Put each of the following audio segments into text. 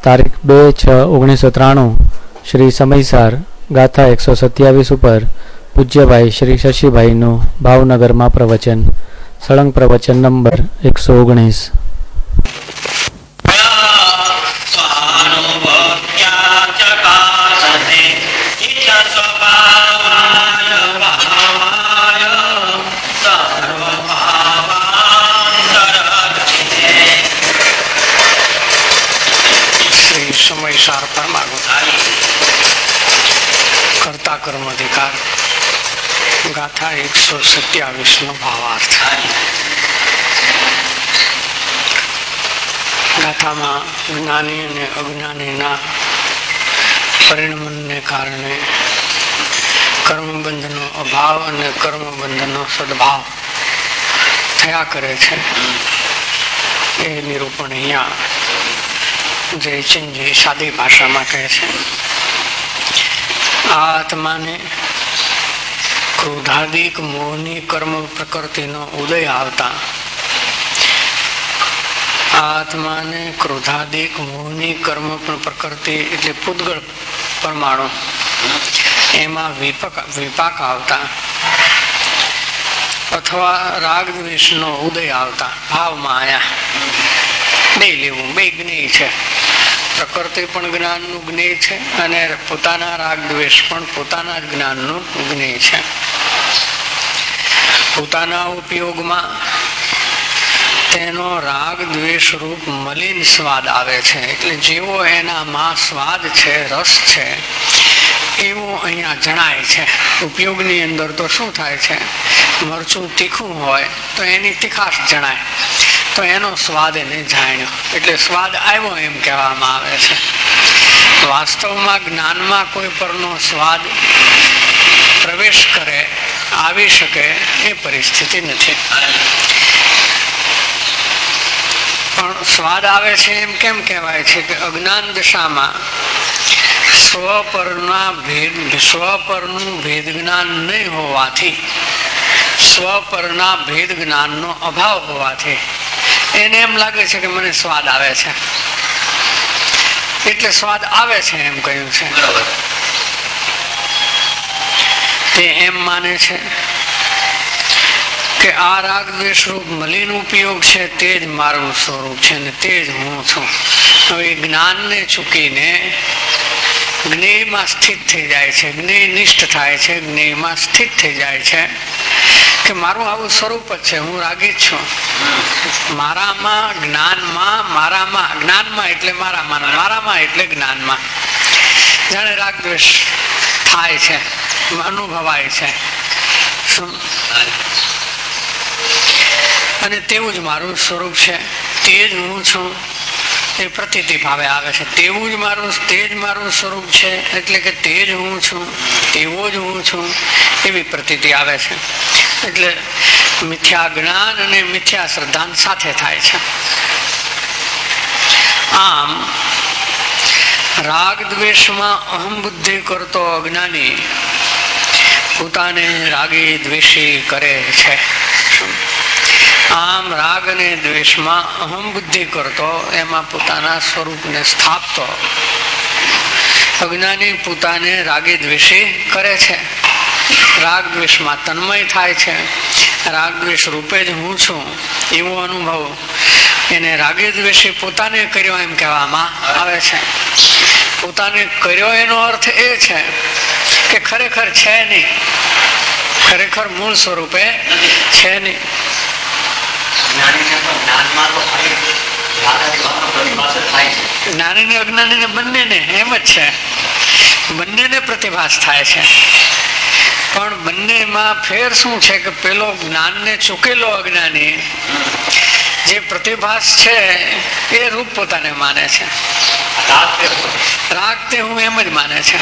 તારીખ 2/6/1993 શ્રી સમયસાર ગાથા 127 ઉપર પૂજ્યભાઈ શ્રી શશીભાઈનું ભાવનગરમાં પ્રવચન. સળંગ પ્રવચન નંબર 119. સમયસાર પરમાગું કર્તા કર્મ અધિકાર ગાથા 127 નો ભાવાર્થ. ગાથામાં જ્ઞાની અને અજ્ઞાનીના પરિણમનને કારણે કર્મબંધનો અભાવ અને કર્મબંધનો સદભાવ થયા કરે છે. એ નિરૂપણ અહીંયા જયચંદજી સાદી ભાષામાં કહે છે. આ આત્માને ક્રોધાદિક મોહની કર્મ પ્રકૃતિનો ઉદય આવતા, આત્માને ક્રોધાદિક મોહની કર્મ પ્રકૃતિ એટલે પૂતગળ પરમાણુ એમાં વિપાક આવતા અથવા રાગ દ્વેષનો ઉદય આવતા ભાવમાં આયા બે લેવું, બે જ્ઞેય છે. પ્રકૃતિ પણ જ્ઞાનનું જ્ઞેય છે અને પોતાના રાગ દ્વેષ પણ પોતાના જ જ્ઞાનનું જ્ઞેય છે. પોતાના ઉપયોગમાં તેનો રાગ દ્વેષ રૂપ મલિન સ્વાદ આવે છે. એટલે જેવો એનામાં સ્વાદ છે, રસ છે, એવો અહીંયા જણાય છે. ઉપયોગની અંદર તો શું થાય છે, મરચું તીખું હોય તો એની તીખાશ જણાય, તો એનો સ્વાદ એને જાણ્યો એટલે સ્વાદ આવ્યો એમ કહેવામાં આવે છે. વાસ્તવમાં જ્ઞાનમાં કોઈ પરનો સ્વાદ પ્રવેશ કરે, આવી શકે એ પરિસ્થિતિ નથી. પણ સ્વાદ આવે છે એમ કેમ કહેવાય છે કે અજ્ઞાન દશામાં સ્વપરનું ભેદ જ્ઞાન નહીં હોવાથી, સ્વપરના ભેદ જ્ઞાનનો અભાવ હોવાથી એને એમ લાગે છે કે મને સ્વાદ આવે છે, એટલે સ્વાદ આવે છે એમ કહ્યું છે. તે એમ માને છે કે આ રાગ દ્વેષ રૂપ મલિન ઉપયોગ છે તે જ મારું સ્વરૂપ છે ને તે જ હું છું. હવે જ્ઞાનને ચૂકીને જ્ઞેયમાં સ્થિત થઈ જાય છે, જ્ઞેય નિષ્ઠ થાય છે, જ્ઞેયમાં સ્થિત થઈ જાય છે કે મારું આવું સ્વરૂપ જ છે, હું રાગી જ છું. મારામાં જ્ઞાનમાં, મારામાં જ્ઞાનમાં એટલે મારામાં, મારામાં એટલે જ્ઞાનમાં જાણે રાગ દ્વેષ થાય છે, અનુભવાય છે. અને તેવું જ મારું સ્વરૂપ છે, તે જ હું છું એ પ્રતીતિ ભાવે આવે છે. તેવું જ મારું, તે જ મારું સ્વરૂપ છે એટલે કે તે જ હું છું, તેવો જ હું છું એવી પ્રતીતિ આવે છે. એટલે મિથ્યા જ્ઞાન અને મિથ્યા શ્રદ્ધા સાથે થાય છે. આમ રાગ દ્વેષમાં અહમ બુદ્ધિ કરતો અજ્ઞાની પોતાને રાગી દ્વેષી કરે છે. આમ રાગ અને દ્વેષમાં અહમ બુદ્ધિ કરતો, એમાં પોતાના સ્વરૂપને સ્થાપતો અજ્ઞાની પોતાને રાગી દ્વેષી કરે છે. રાગ દ્વેષમાં તન્મય થાય છે. રાગ દ્વેષ રૂપે જ હું છું એવો અનુભવ એને રાગી દ્વેષી પોતાને કર્યો એમ કહેવામાં આવે છે. પોતાને કર્યો એનો અર્થ એ છે કે ખરેખર છે નહીં, ખરેખર મૂળ સ્વરૂપે છે નહીં. જ્ઞાની ને અજ્ઞાની ને બંનેને એમ જ છે, બંનેને પ્રતિભાસ થાય છે. પણ બંનેમાં ફેર શું છે કે પેલો જ્ઞાનને ચૂકેલો અજ્ઞાની જે પ્રતિભાસ છે એ રૂપ પોતાને માને છે, રાગ તે હું એમ જ માને છે.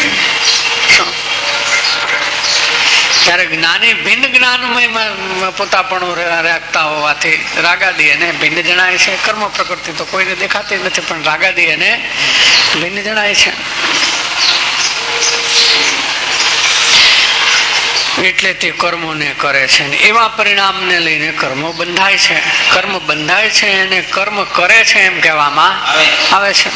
ત્યારે જ્ઞાની ભિન્ન જ્ઞાનમય પોતાપણું રાખતા હોવાથી રાગાદી એને ભિન્ન જણાય છે. કર્મ પ્રકૃતિ તો કોઈને દેખાતી નથી પણ રાગાદી એને ભિન્ન જણાય છે. એટલે તે કર્મોને કરે છે. એવા પરિણામને લઈને કર્મો બંધાય છે. કર્મ બંધાય છે અને કર્મ કરે છે એમ કહેવામાં આવે છે.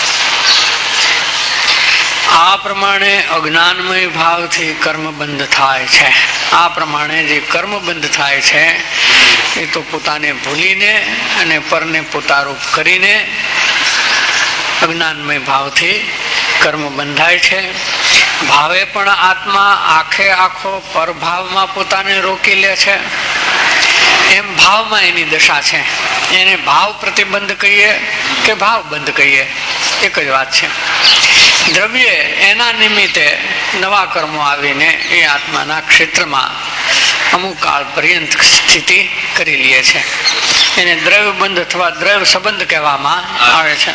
આ પ્રમાણે અજ્ઞાનમય ભાવથી કર્મ બંધ થાય છે. આ પ્રમાણે જે કર્મ બંધ થાય છે એ તો પોતાને ભૂલીને અને પરને પોતારૂપ કરીને અજ્ઞાનમય ભાવથી કર્મ બંધાય છે. ભાવે પણ આત્મા આખે આખો પરભાવમાં પોતાને રોકી લે છે. એમ ભાવમાં એની દશા છે. એને ભાવ પ્રતિબંધ કહીએ કે ભાવ બંધ કહીએ એક જ વાત છે. દ્રવ્ય એના નિમિત્તે નવા કર્મો આવીને એ આત્માના ક્ષેત્રમાં અમુક કાળ પર્યંત સ્થિતિ કરી લે છે. એને દ્રવ્ય બંધ અથવા દ્રવ્ય સંબંધ કહેવામાં આવે છે.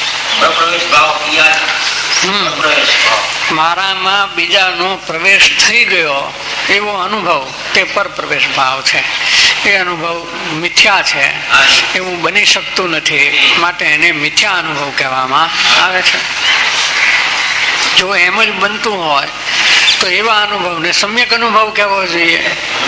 મારામાં બીજાનો પ્રવેશ થઈ ગયો એવો અનુભવ તે પર પ્રવેશ ભાવ છે. એ અનુભવ મિથ્યા છે, એવું બની શકતું નથી, માટે એને મિથ્યા અનુભવ કહેવામાં આવે છે. જો એમ જ બનતું હોય તો એવા અનુભવને સમ્યક અનુભવ કહેવો જોઈએ.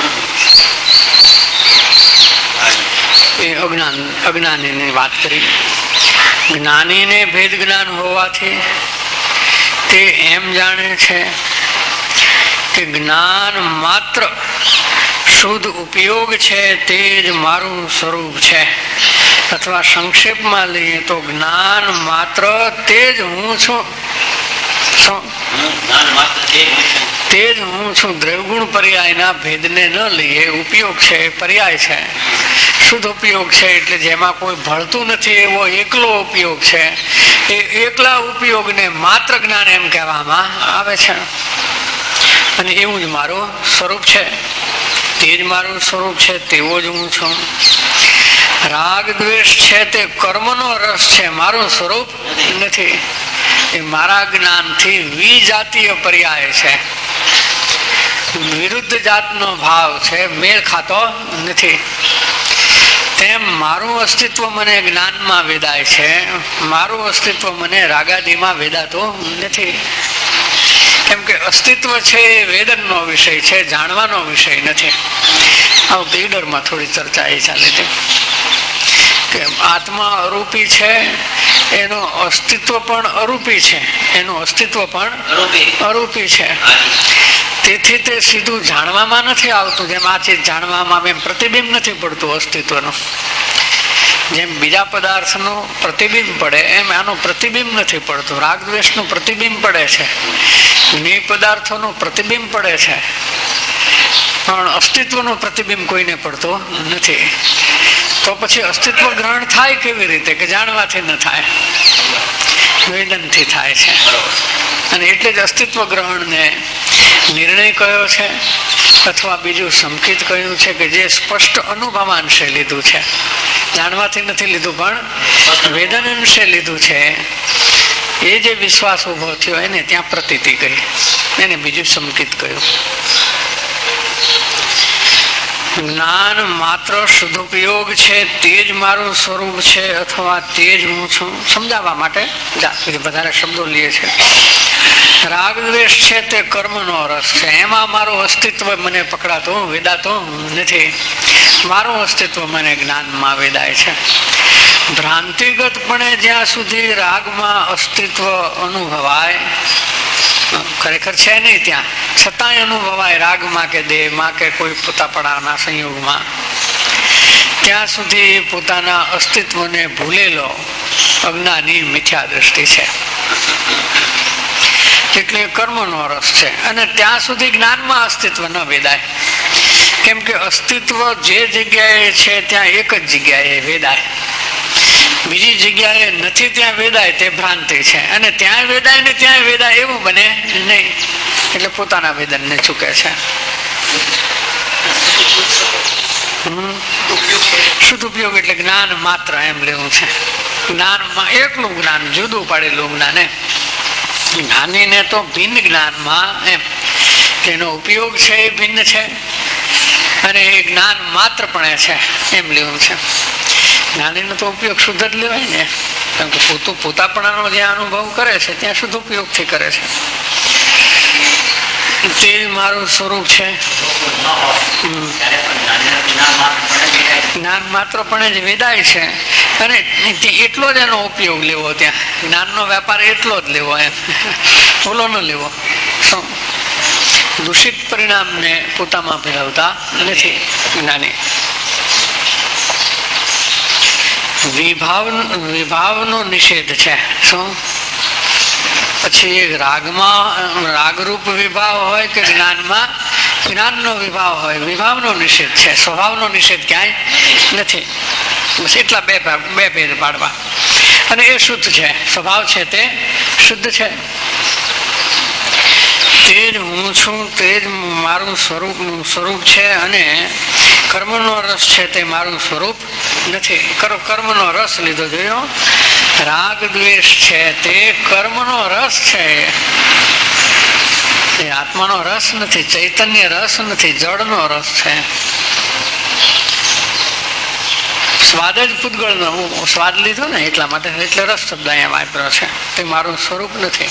એ અજ્ઞાનીની વાત કરી. જ્ઞાનીને ભેદ જ્ઞાન હોવાથી તે એમ જાણે છે કે જ્ઞાન માત્ર શુદ્ધ ઉપયોગ છે, તે જ મારું સ્વરૂપ છે. અથવા સંક્ષેપમાં લઈએ તો જ્ઞાન માત્ર તે જ હું છું, તે જ હું છું. દ્રવ્યગુણ પર્યાયના ભેદને ન લઈએ. ઉપયોગ છે, પર્યાય છે, શુદ્ધ ઉપયોગ છે, એટલે જેમાં કોઈ ભળતું નથી એવો એકલો ઉપયોગ છે. એ એકલા ઉપયોગને માત્ર જ્ઞાન એમ કહેવામાં આવે છે. અને એવું જ મારું સ્વરૂપ છે, તે જ મારું સ્વરૂપ છે, તેવો જ હું છું. રાગ દ્વેષ છે તે કર્મનો રસ છે, મારું સ્વરૂપ નથી. એ મારા જ્ઞાનથી વિજાતીય પર્યાય છે, વિરુદ્ધ જાતનો ભાવ છે, મેળ ખાતો નથી. તેમ મારું અસ્તિત્વ મને જ્ઞાનમાં વેદાય છે, મારું અસ્તિત્વ મને રાગાદીમાં વેદાતું નથી. કેમ કે અસ્તિત્વ છે એ વેદનનો વિષય છે, જાણવાનો વિષય નથી. આ ઈડરમાં થોડી ચર્ચા એ ચાલે છે કે આત્મા અરૂપી છે, એનું અસ્તિત્વ પણ અરૂપી છે, એનું અસ્તિત્વ પણ અરૂપી છે. તેથી તે સીધું જાણવામાં નથી આવતું. જેમ આ ચીજ જાણવામાં એમ પ્રતિબિંબ નથી પડતું અસ્તિત્વનું. જેમ બીજા પદાર્થનું પ્રતિબિંબ પડે એમ આનું પ્રતિબિંબ નથી પડતું. રાગ દ્વેષનું પ્રતિબિંબ પડે છે, જ્ઞેય પદાર્થોનું પ્રતિબિંબ પડે છે, પણ અસ્તિત્વનું પ્રતિબિંબ કોઈને પડતું નથી. તો પછી અસ્તિત્વ ગ્રહણ થાય કેવી રીતે? કે જાણવાથી ન થાય, વેદનથી થાય છે. અને એટલે જ અસ્તિત્વ ગ્રહણને નિર્ણય કયો છે, અથવા બીજું સંકેત કહ્યું છે કે જે સ્પષ્ટ અનુભવાંશે લીધું છે, જાણવાથી નથી લીધું પણ વેદન અંશે લીધું છે. એ જે વિશ્વાસ ઉભો થયો એને ત્યાં પ્રતીતિ કહી, એને બીજું સંકેત કહ્યું. જ્ઞાન માત્ર સદુપયોગ છે, તે જ મારું સ્વરૂપ છે, અથવા તે જ હું છું. સમજાવવા માટે વધારે શબ્દો લે છે. રાગ દ્વેષ છે તે કર્મનો રસ છે, એમાં મારું અસ્તિત્વ મને પકડાતું વેદાતું નથી. મારું અસ્તિત્વ મને જ્ઞાનમાં વેદાય છે. ભ્રાંતિગતપણે જ્યાં સુધી રાગમાં અસ્તિત્વ અનુભવાય, ખરેખર છે નહીં ત્યાં છતાંય અનુભવાય રાગમાં કે દેહમાં કે કોઈ પોતાપણાના સંયોગમાં, ત્યાં સુધી પોતાના અસ્તિત્વને ભૂલેલો અજ્ઞાની મિથ્યા દ્રષ્ટિ છે. એટલે કર્મનો રસ છે. અને ત્યાં સુધી જ્ઞાનમાં અસ્તિત્વ ન વેદાય. કેમ કે અસ્તિત્વ જે જગ્યાએ છે ત્યાં એક જ જગ્યાએ વેદાય, બીજી જગ્યાએ નથી ત્યાં વેદાય તે ભ્રાંતિ છે. અને ત્યાં વેદાય ને ત્યાં વેદાય એવું બને નહીં. એટલે પોતાના વેદનને ચૂકે છે. શુદ્ધ ઉપયોગ એટલે જ્ઞાન માત્ર એમ લેવું છે. જ્ઞાનમાં એકલું જ્ઞાન, જુદું પાડેલું જ્ઞાન. જ્ઞાનીને તો ભિન્ન જ્ઞાનમાં એમ તેનો ઉપયોગ છે એ ભિન્ન છે, અને એ જ્ઞાન માત્ર પણ છે એમ લેવું છે. જ્ઞાનીનો તો ઉપયોગ શુદ્ધ જ લેવાય ને, કેમ કે પોતાપણાનો જે અનુભવ કરે છે ત્યાં શુદ્ધ ઉપયોગથી કરે છે. તે મારું સ્વરૂપ છે. જ્ઞાન માત્ર પણ જ વેદાય છે અને એટલો જ એનો ઉપયોગ લેવો. ત્યાં જ્ઞાનનો વેપાર એટલો જ લેવો, એમ ઓલો ન લેવો. દૂષિત પરિણામને પોતામાં ભેળવતા નથી જ્ઞાની. વિભાવનો નિષેધ છે. શું પછી એક રાગરૂપ વિભાવ હોય કે જ્ઞાનમાં જ્ઞાનનો વિભાવ હોય, વિભાવનો નિષેધ છે. સ્વભાવનો નિષેધ ક્યાંય નથી. બસ એટલા બે ભેદ પાડવા. અને એ શુદ્ધ છે, સ્વભાવ છે તે શુદ્ધ છે. તે જ હું છું, તે જ મારું સ્વરૂપ છે. અને કર્મનો રસ છે તે મારું સ્વરૂપ નથી. કર્મનો રસ લીધો, જોયો? રાગ દ્વેષ છે તે કર્મનો રસ છે, એ આત્માનો રસ નથી, ચૈતન્ય રસ નથી, જળનો રસ છે. સ્વાદ જ પૂતગળનો સ્વાદ લીધો ને એટલા માટે, એટલે રસ શબ્દ અહીંયા વાપર્યો છે. તે મારું સ્વરૂપ નથી.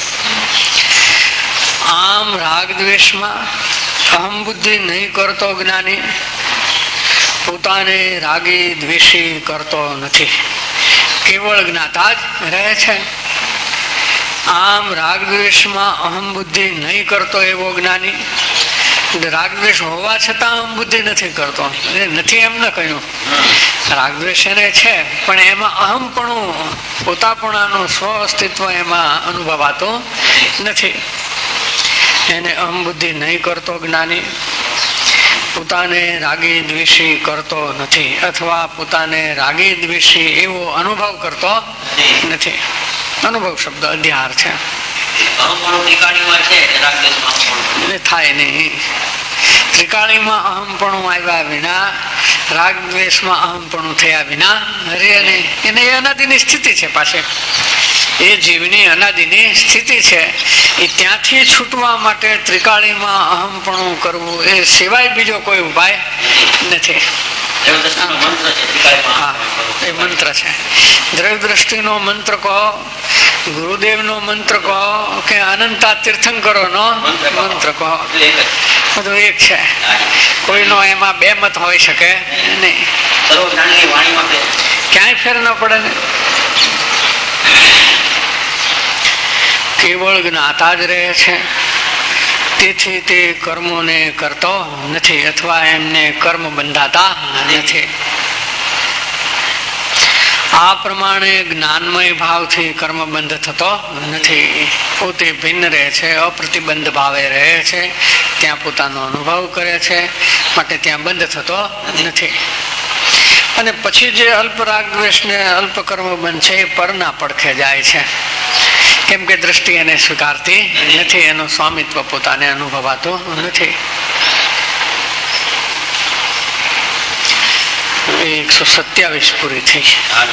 આમ રાગ દ્વેષમાં અહમ બુદ્ધિ નહીં કરતો જ્ઞાની પોતાને રાગી દ્વેષી કરતો નથી, કેવળ જ્ઞાતા જ રહે છે. આમ રાગ દ્વેષમાં અહમ બુદ્ધિ નહીં કરતો એવો જ્ઞાની, રાગદ્વેષ હોવા છતાં અહમ બુદ્ધિ નથી કરતો. નથી એમ ન કહ્યું, રાગદ્વેષ એને છે પણ એમાં અહમપણું, પોતાપણાનું સ્વ અસ્તિત્વ એમાં અનુભવાતું નથી. એને અહમ બુદ્ધિ નહીં કરતો જ્ઞાની પોતાને રાગી દ્વેષી કરતો નથી, અથવા પોતાને રાગી દ્વેષી એવો અનુભવ કરતો નથી. અનુભવ શબ્દ અધ્યાર છે, થાય નહીં. ત્રિકાળીમાં અહમપણું આવ્યા વિના, રાગ દ્વેષમાં અહમપણું થયા વિના હરે નહીં. એને એ અનાદિની સ્થિતિ છે. પાછી એ જીવની અનાદિની સ્થિતિ છે. એ ત્યાંથી છૂટવા માટે ત્રિકાળીમાં અહમપણું કરવું એ સિવાય બીજો કોઈ ઉપાય નથી. હા, એ મંત્ર છે. દ્રવ્ય દ્રષ્ટિનો મંત્ર કહો, ગુરુદેવનો મંત્ર કહો, કે અનંતા તીર્થંકરો નો મંત્ર કહો, બધું એક છે. કોઈનો એમાં બે મત હોઈ શકે નહીં. ક્યાંય ફેર ન પડે ને. કેવળ જ્ઞાતા જ રહે છે. તેથી તે કર્મોને કરતો નથી, અથવા એમને કર્મ બંધાતા નથી. આ પ્રમાણે જ્ઞાનમય ભાવથી કર્મ બંધ થતો નથી. પોતે ભિન્ન રહે છે, અપ્રતિબંધ ભાવે રહે છે, ત્યાં પોતાનો અનુભવ કરે છે, માટે ત્યાં બંધ થતો નથી. અને પછી જે અલ્પ રાગ દ્વેષ ને અલ્પ કર્મ બંધ છે એ પરના પડખે જાય છે. કેમ કે દ્રષ્ટિ એને સ્વીકારતી નથી, એનું સ્વામિત્વ પોતાને અનુભવાતું નથી. 127 પૂરી થઈ.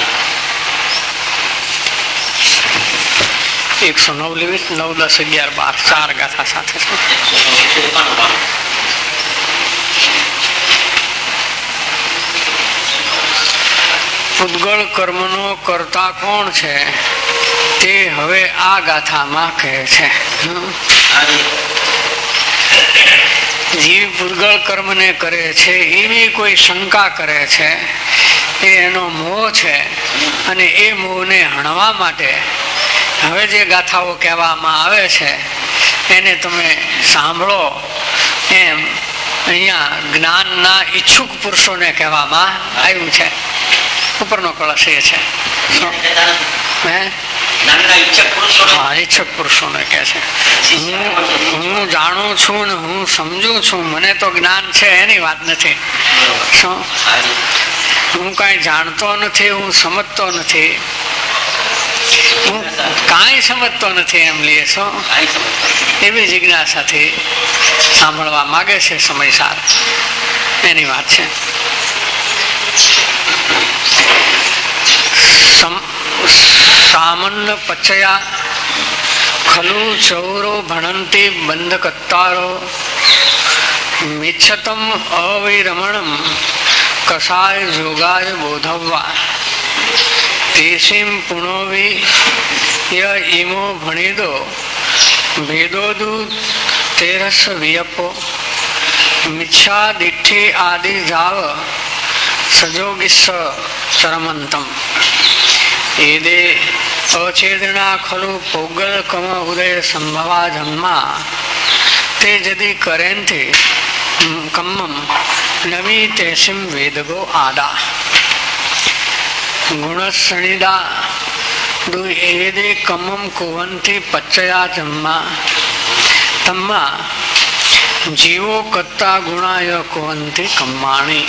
109 લેવી, 9, 10, 11, 12 ચાર ગાથા સાથે છે. પૂતગળ કર્મનો કરતા કોણ છે તે હવે આ ગાથામાં કહે છે. જીવ પૂતગળ કર્મને કરે છે એવી કોઈ શંકા કરે છે, એ એનો મોહ છે. અને એ મોહને હણવા માટે હવે જે ગાથાઓ કહેવામાં આવે છે એને તમે સાંભળો. એમ અહીંયા જ્ઞાનના ઈચ્છુક પુરુષોને કહેવામાં આવ્યું છે. ઉપરનો કળશ એ છે. હા, ઈચ્છક પુરુષોને કહે છે. હું જાણું છું ને હું સમજું છું, મને તો જ્ઞાન છે એની વાત નથી. શું હું કઈ જાણતો નથી, હું સમજતો નથી, હું કાંઈ સમજતો નથી એમ લે છો. એવી જિજ્ઞાસાથી સાંભળવા માગે છે સમયસાર, એની વાત છે. સામાન્ય પચયા ખલુ ચૌરો ભણંતી બંધ કત્તારો મિચ્છતમ અવિરમણમ કસાય જોગાય બોધવ્વા તેસીમ પુણોવી ય ઈમો ભણીદો ભેદોદુ તેરસ વિયપો મિચ્છા દિઠ્ઠિ આદિ જાવ સજોગિસ્સ ચરમંતમ એદે અચેદના ખલુ પૌગલકમ ઉદય સંભવા જન્મા તે જદી કરેન્થી કમ્મમ નવી તેસિમ વેદગો આદા ગુણસણિદા એદે કમ્મમ કુવંતી પચ્ચયા જન્મા તમ્મા જીવો કત્તા ગુણાય કુવંતી કમ્માણી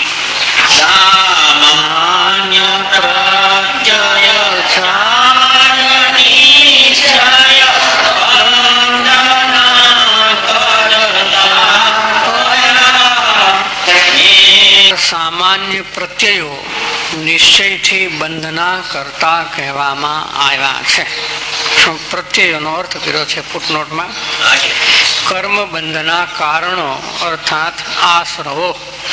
સામાન્ય પ્રત્યય સામાન્ય પ્રત્યયો નિશ્ચયથી બંધના કરતા કહેવામાં આવ્યા છે. શું પ્રત્યયોનો અર્થ કર્યો છે ફૂટનોટમાં? કર્મ બંધના કારણો અર્થાત આશ્રવો,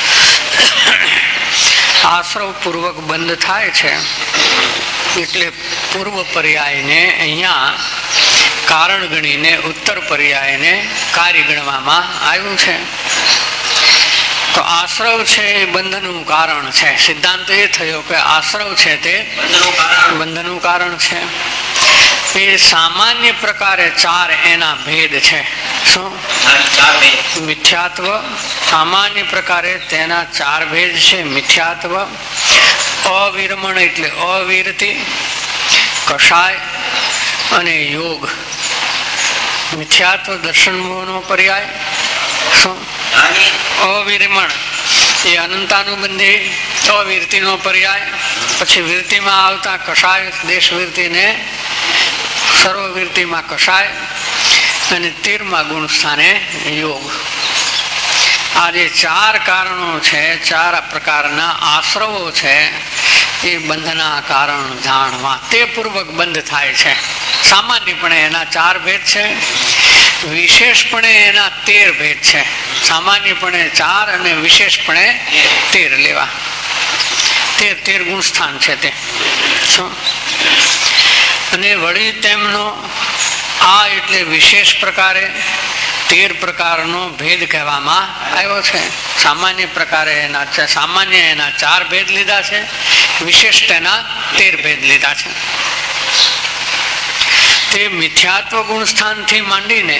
આશ્રવ પૂર્વક બંધ થાય છે એટલે પૂર્વ પર્યાયને અહીંયા કારણ ગણીને ઉત્તર પર્યાયને કાર્ય ગણવામાં આવ્યું છે. તો આશ્રવ છે એ બંધનું કારણ છે. સિદ્ધાંત એ થયો કે આશ્રવ છે તે બંધનું કારણ છે. એ સામાન્ય પ્રકારે ચાર એના ભેદ છે. શું? મિથ્યાત્વ. સામાન્ય પ્રકારે તેના ચાર ભેદ છે. મિથ્યાત્વ, અવિરમણ એટલે અવિરતિ, કષાય અને યોગ. મિથ્યાત્વ દર્શન મોહનો પર્યાય. શું? અવિરમણ એ અનંતાનુબંધી અવિરતિ નો પર્યાય. પછી વિરતિમાં આવતા કષાય, દેશ વિરતિ ને સર્વવિરતિમાં કષાય અને 13મા ગુણ સ્થાને યોગ. આ જે ચાર કારણો છે, ચાર પ્રકારના આશ્રવો છે, એ બંધના કારણ જાણવા તે પૂર્વક બંધ થાય છે. સામાન્યપણે એના ચાર ભેદ છે, વિશેષપણે એના 13 ભેદ છે. સામાન્યપણે 4 અને વિશેષપણે 13 લેવા. 13 ગુણ સ્થાન છે તે. અને વળી તેમનો આ એટલે વિશેષ પ્રકારે 13 પ્રકારનો ભેદ કહેવામાં આવ્યો છે. સામાન્ય પ્રકારે સામાન્ય એના 4 ભેદ લીધા છે, વિશેષ તેના 13 ભેદ લીધા છે. તે મિથ્યાત્વ ગુણસ્થાનથી માંડીને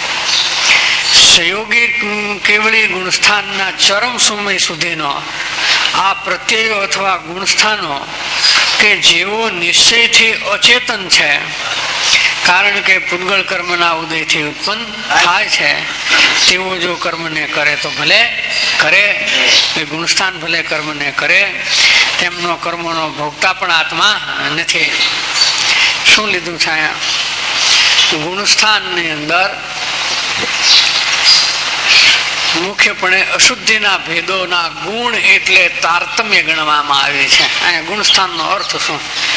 સંયોગી કેવળી ગુણસ્થાનના ચરમ સમય સુધીનો આ પ્રત્યયો અથવા ગુણસ્થાનો કે જેવો નિશ્ચયથી અચેતન છે, કારણ કે પૂતગળ કર્મના ઉદયથી ઉત્પન્ન થાય છે, તેવો જો કર્મને કરે તો ભલે કરે, એ ગુણસ્થાન ભલે કર્મને કરે, તેમનો કર્મનો ભોગતા પણ આત્મા નથી. શું લીધું છે અહીંયા? ગુણસ્થાનની અંદર મુખ્યપણે અશુદ્ધિના ભેદોના ગુણ એટલે તારતમ્ય ગણવામાં આવે છે. અહીંયા ગુણસ્થાનનો અર્થ શું?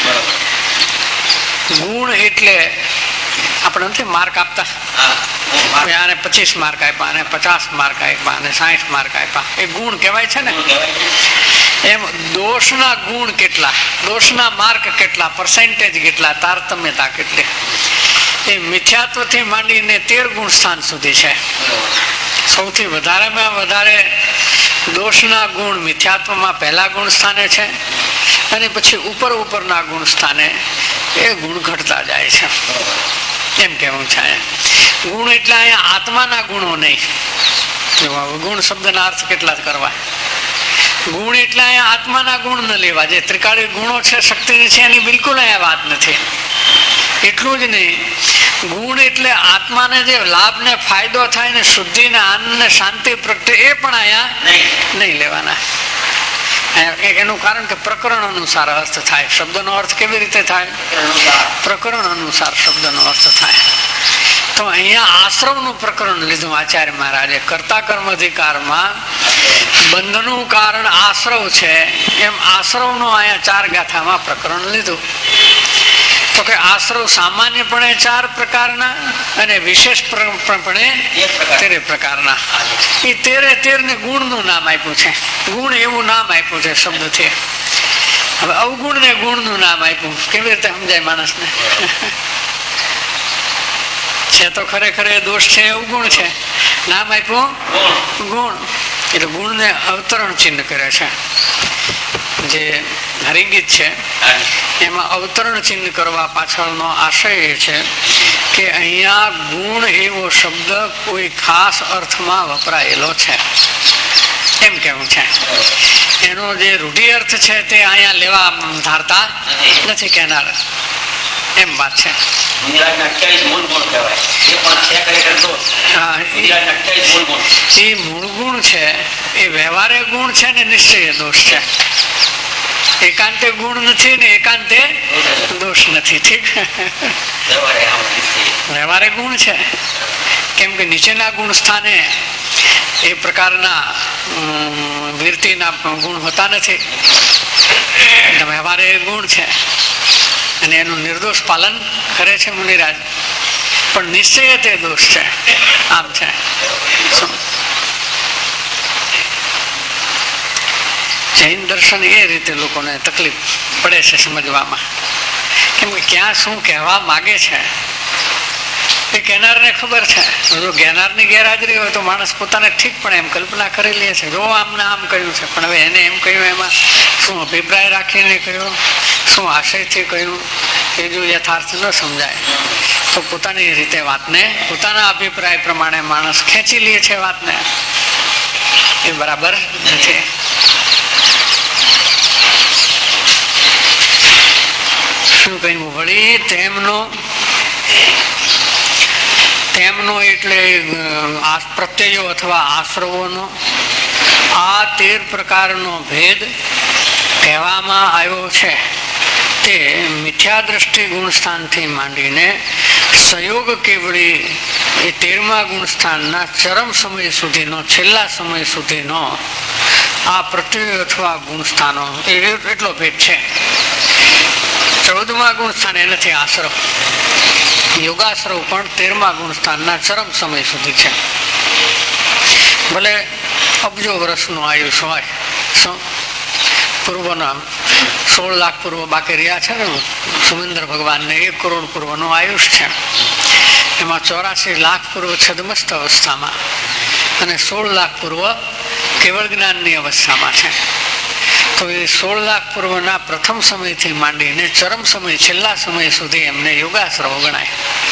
ગુણ એટલે આપણે નથી માર્ક આપતા, આને 25 માર્ક આપ્યા, અને 50 માર્ક આપ્યા, અને 60 માર્ક આપ્યા, એ ગુણ કહેવાય છે ને. એમ દોષના ગુણ કેટલા, દોષના માર્ક કેટલા, પર્સેન્ટેજ કેટલા, તારતમ્યતા કેટલી, એ મિથ્યાત્વથી માંડીને 13 ગુણ સ્થાન સુધી છે. સૌથી વધારેમાં વધારે દોષના ગુણ મિથ્યાત્વમાં પહેલા ગુણ સ્થાને છે, અને પછી ઉપરના ગુણ સ્થાને એ ગુણ ઘટતા જાય છે. એમ કેવું છે. ગુણ એટલે અહીંયા આત્માના ગુણો નહીં. ગુણ શબ્દના અર્થ કેટલા કરવા? ગુણ એટલે અહીંયા આત્માના ગુણ ન લેવા. જે ત્રિકાળી ગુણો છે, શક્તિની છે, એની બિલકુલ અહીંયા વાત નથી. એટલું જ નહીં, ગુણ એટલે આત્માને જે લાભ ને ફાયદો થાય ને, શુદ્ધિ ને આનંદ ને શાંતિ પ્રગટે, એ પણ અહીંયા નહીં લેવાના. એનું કારણ કે પ્રકરણ અનુસાર અર્થ થાય. શબ્દનો અર્થ કેવી રીતે થાય? પ્રકરણ અનુસાર શબ્દનો અર્થ થાય. તો અહીંયા આશ્રવનું પ્રકરણ લીધું આચાર્ય મહારાજે. કર્તા કર્મ અધિકારમાં બંધનું કારણ આશ્રવ છે, એમ આશ્રવનું અહીંયા 4 ગાથામાં પ્રકરણ લીધું. તો કે આશ્રવ સામાન્યપણે 4 પ્રકારના અને વિશેષપણે 13 પ્રકારના. એ 13 ને ગુણનું નામ આપ્યું છે. ગુણ એવું નામ આપ્યું છે શબ્દથી. હવે અવગુણ ને ગુણનું નામ આપ્યું, કેવી રીતે સમજાય માણસને? છે એ તો ખરેખર એ દોષ છે, અવગુણ છે. નામ આપ્યું ગુણ, એટલે ગુણને અવતરણ ચિહ્ન કરે છે. જે હરિગીત છે એમાં અવતરણ ચિહ્ન કરવા પાછળનો આશય એ છે કે અહીંયા ગુણ એવો શબ્દ કોઈ ખાસ અર્થમાં વપરાયેલો છે એમ કેવું છે. એનો જે રૂઢિ અર્થ છે તે અહીંયા લેવા ધારતા નથી કહેનાર, એમ વાત છે. એ મૂળ ગુણ છે, એ વ્યવહારે ગુણ છે ને નિશ્ચય દોષ છે. એકાંતે ગુણ નથી ને એકાંતે દોષ નથી. ઠીક, વ્યવહારે ગુણ છે. કેમ કે નીચેના ગુણ સ્થાને એ પ્રકારના વીરતીના ગુણ હોતા નથી. વ્યવહારે ગુણ છે અને એનું નિર્દોષ પાલન કરે છે મુનિરાજ, પણ નિશ્ચય તે દોષ છે. આમ છે. જૈન દર્શન એ રીતે લોકોને તકલીફ પડે છે સમજવામાં, કેમ કે ક્યાં શું કહેવા માગે છે એ કહેનારને ખબર છે. જો કહેનારની ગેરહાજરી હોય તો માણસ પોતાને ઠીક પણ એમ કલ્પના કરી લે છે, જો આમને આમ કહ્યું છે, પણ હવે એને એમ કહ્યું એમાં શું અભિપ્રાય રાખીને કહ્યું, શું આશયથી કહ્યું, એ જો યથાર્થ ન સમજાય તો પોતાની રીતે વાતને પોતાના અભિપ્રાય પ્રમાણે માણસ ખેંચી લે છે વાતને, એ બરાબર નથી. શું કહ્યું વળી તેમનો એટલે પ્રત્યયો અથવા આશ્રવોનો આ 13 પ્રકારનો ભેદ કહેવામાં આવ્યો છે. તે મિથ્યા દ્રષ્ટિ ગુણસ્થાનથી માંડીને સંયોગ કેવળી એ 13મા ગુણસ્થાનના ચરમ સમય સુધીનો, છેલ્લા સમય સુધીનો આ પ્રત્યયો અથવા ગુણસ્થાનો એટલો ભેદ છે. 14મા ગુણસ્થાન એ નથી આશ્રવ. યોગાશ્રવ પણ 13મા ગુણસ્થાનના ચરમ સમય સુધી છે. ભલે અબજો વર્ષનું આયુષ હોય, શું પૂર્વના 16 લાખ પૂર્વ બાકી રહ્યા છે ને, સુમેન્દ્ર ભગવાનને 1 કરોડ પૂર્વનું આયુષ છે. એમાં 84 લાખ પૂર્વ છદ્મસ્ત અવસ્થામાં અને 16 લાખ પૂર્વ કેવળ જ્ઞાનની અવસ્થામાં છે. તો એ 16 લાખ પૂર્વના પ્રથમ સમયથી માંડીને ચરમ સમય, છેલ્લા સમય સુધી એમને યોગાશ્રવ ગણાય.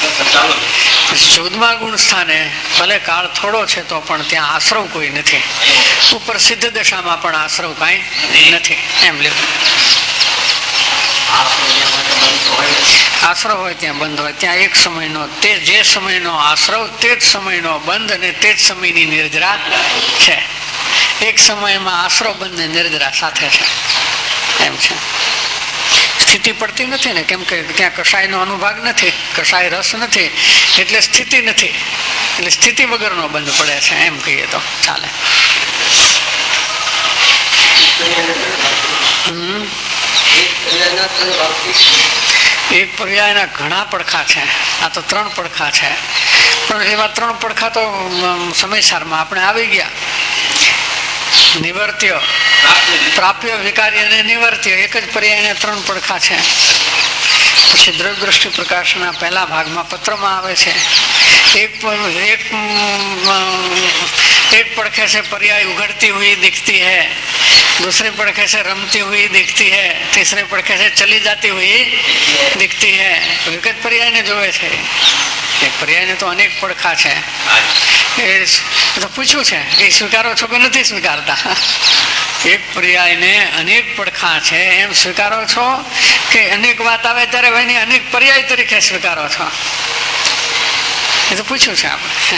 14મા ગુણ સ્થાને ભલે કાળ થોડો છે તો પણ ત્યાં આશ્રવ કોઈ નથી. ઉપર સિદ્ધ દશામાં પણ આશ્રવ કાંઈ નથી એમ લેવું. આશ્રવ હોય ત્યાં બંધ હોય, ત્યાં એક સમયનો તે જે સમયનો આશ્રવ તે જ સમયનો બંધ અને તે જ સમયની નિર્જરા છે. એક સમયમાં આશ્રવ બંધ ને નિર્જરા સાથે છે એમ છે. સ્થિતિ પડતી નથી ને, કેમ કે ત્યાં કષાયનો અનુભાગ નથી, કષાય રસ નથી, એટલે સ્થિતિ નથી, એટલે સ્થિતિ વગરનો બંધ પડે છે એમ કહીએ તો ચાલે. એક પર્યાયના ઘણા પડખા છે. આ તો 3 પડખા છે, પણ એવા 3 પડખા તો સમયસારમાં આપણે આવી ગયા. નિવર્ત્ય, પ્રાપ્ય, વિકારી અને નિવર્ત્ય, એક જ પર્યાયના 3 પડખા છે. પછી દ્રવ્ય દ્રષ્ટિ પ્રકાશના પહેલા ભાગમાં પત્રમાં આવે છે एक पड़खे से पर्याय उघड़ती हुई दिखती है, दूसरे पड़खे से रमती हुई दिखती है, तीसरे पड़खे से चली जाती हुई दिखती है. एक જ पर्याय ने જોવે છે. એક પર્યાય ને તો અનેક પડખા છે. એ તો પૂછ્યું છે કે સ્વીકારો છો કે નથી સ્વીકારતા? એક પર્યાય ને અનેક પડખા છે એમ સ્વીકારો છો કે અનેક વાત આવે ત્યારે એની અનેક પર્યાય તરીકે સ્વીકારો છો? એ તો પૂછ્યું છે આપણે.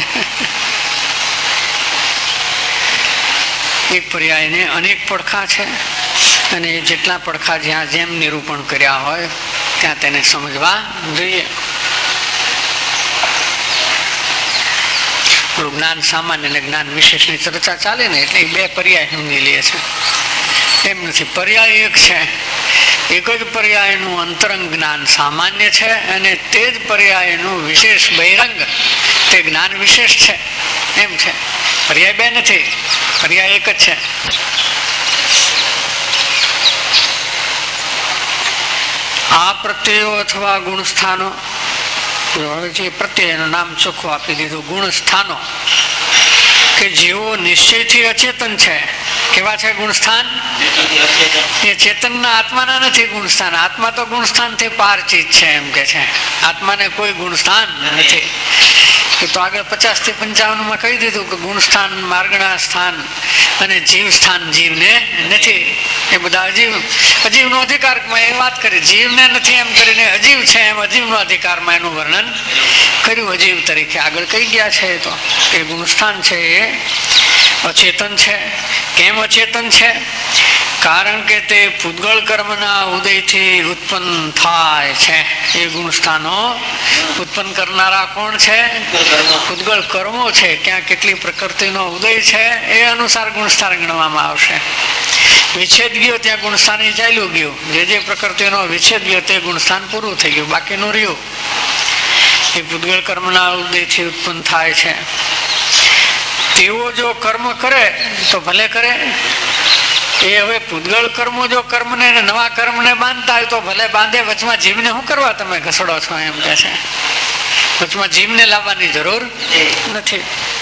એક પર્યાય ને અનેક પડખા છે અને જેટલા પડખા જ્યાં જેમ નિરૂપણ કર્યા હોય ત્યાં તેને સમજવા જોઈએ. જ્ઞાન સામાન્ય અને જ્ઞાન વિશેષની ચર્ચા ચાલે ને એટલે 2 પર્યાય સમજી લે છે. એમ નથી, પર્યાય એક છે. એક જ પર્યાયનું અંતરંગ જ્ઞાન સામાન્ય છે અને તે જ પર્યાયનું વિશેષ બહિરંગ તે જ્ઞાન વિશેષ છે એમ છે. પર્યાય 2 નથી, પર્યાય એક જ છે. આ પ્રત્યયો અથવા ગુણસ્થાનો જે પ્રત્યય એનું નામ ચોખ્ખું આપી દીધું, ગુણ સ્થાનો, કે જેઓ નિશ્ચયથી અચેતન છે. કેવા છે ગુણ સ્થાન? એ ચેતનના આત્માના નથી ગુણ સ્થાન. આત્મા તો ગુણ સ્થાન થી પાર ચીજ છે એમ કે છે. આત્માને કોઈ ગુણ સ્થાન નથી. એ તો આગળ 50 થી 55 માં કહી દીધું કે ગુણ સ્થાન, માર્ગણા સ્થાન અને જીવ સ્થાન જીવને નથી. એ બધા અજીવ નો અધિકાર એ વાત કરી. જીવને નથી એમ કરીને અજીવ છે એમ અજીવ નો અધિકારમાં એનું વર્ણન કર્યું. અજીવ તરીકે આગળ કહી ગયા છે. તો એ ગુણ સ્થાન છે એ અચેતન છે. કેમ અચેતન છે? કારણ કે તે પૂતગળ કર્મના ઉદયથી ઉત્પન્ન થાય છે. એ ગુણ સ્થાનો ઉત્પન્ન કરનારા કોણ છે? પૂતગળ કર્મો છે. ક્યાં કેટલી પ્રકૃતિનો ઉદય છે એ અનુસાર ગુણસ્થાન ગણવામાં આવશે. વિચ્છેદ ગયો ત્યાં ગુણસ્થાન ચાલ્યું ગયું. જે પ્રકૃતિનો વિચ્છેદ ગયો તે ગુણસ્થાન પૂરું થઈ ગયું, બાકીનું રહ્યું. એ પૂતગળ કર્મના ઉદયથી ઉત્પન્ન થાય છે. તેઓ જો કર્મ કરે તો ભલે કરે. એ હવે પૂતગળ કર્મો જો કર્મને નવા કર્મને બાંધતા હોય તો ભલે બાંધે. વચમાં જીવને શું કરવા તમે ઘસડો છો એમ કે છે. વચમાં જીવને લાવવાની જરૂર નથી.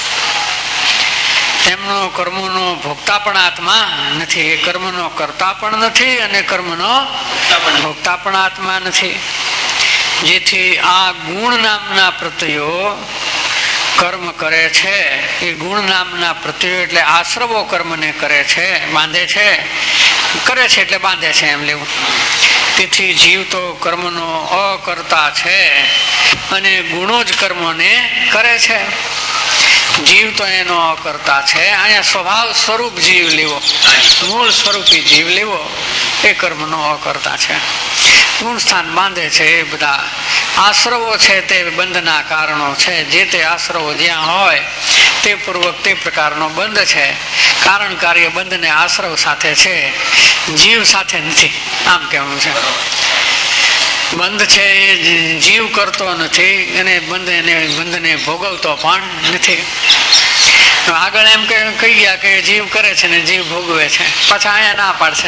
તેમનો કર્મોનો ભોગતા પણ આત્મા નથી. એ કર્મનો કરતા પણ નથી અને કર્મનો ભોગતા પણ આત્મા નથી. જેથી આ ગુણ નામના પ્રત્યયો કર્મ કરે છે. એ ગુણ નામના પ્રત્યયો એટલે આશ્રવો કર્મને કરે છે, બાંધે છે. કરે છે એટલે બાંધે છે એમ લેવું. તેથી જીવ તો કર્મનો અકર્તા છે અને ગુણો જ કર્મોને કરે છે. જીવ તો એનો અકર્તા છે. અહીંયા સ્વભાવ સ્વરૂપ જીવ લેવો, મૂળ સ્વરૂપી જીવ લેવો, એ કર્મનો અકર્તા છે. ગુણ સ્થાન બાંધે છે. એ બધા આશ્રવો છે તે બંધના કારણો છે. જે તે આશ્રવો જ્યાં હોય તે પૂર્વક તે પ્રકારનો બંધ છે. કારણ કાર્ય બંધને આશ્રવ સાથે છે, જીવ સાથે નથી. આમ કહેવું છે. બંધ છે એ જીવ કરતો નથી અને બંધને ભોગવતો પણ નથી. આગળ એમ કહી ગયા કે જીવ કરે છે ને જીવ ભોગવે છે. પાછા અહીંયા ના પાડશે.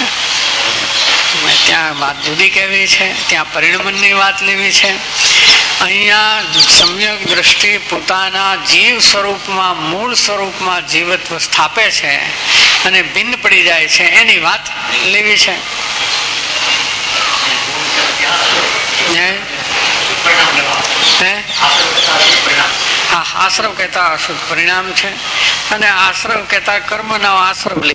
ત્યાં વાત જુદી કહેવી છે, ત્યાં પરિણમનની વાત લેવી છે. અહીંયા સમ્યક દ્રષ્ટિ પોતાના જીવ સ્વરૂપમાં, મૂળ સ્વરૂપમાં જીવત્વ સ્થાપે છે અને ભિન્ન પડી જાય છે એની વાત લેવી છે. હા, આશ્રવ કહેતા અશુદ્ધ પરિણામ છે અને આશ્રવ કહેતા કર્મનો આશ્રવ લે.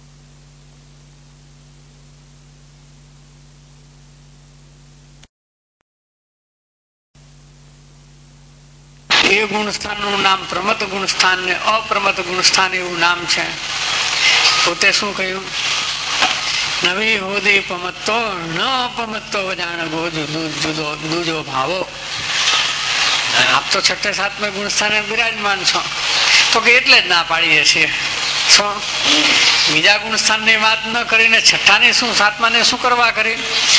એ ગુણસ્થાન નું નામ પ્રમત ગુણસ્થાન ને અપ્રમત ગુણસ્થાન એવું નામ છે. પોતે શું કહ્યું? નવી હોદી પમતો ન પમતો જાણ ગો જુદો દૂજો ભાવો. આપ તો 6 7 ગુણસ્થાને બિરાજમાન છો તો કે એટલે જ ના પાડીએ છીએ. શું બીજા ગુણસ્થાન ની વાત ન કરીને 6 શું 7 શું કરવા કરી?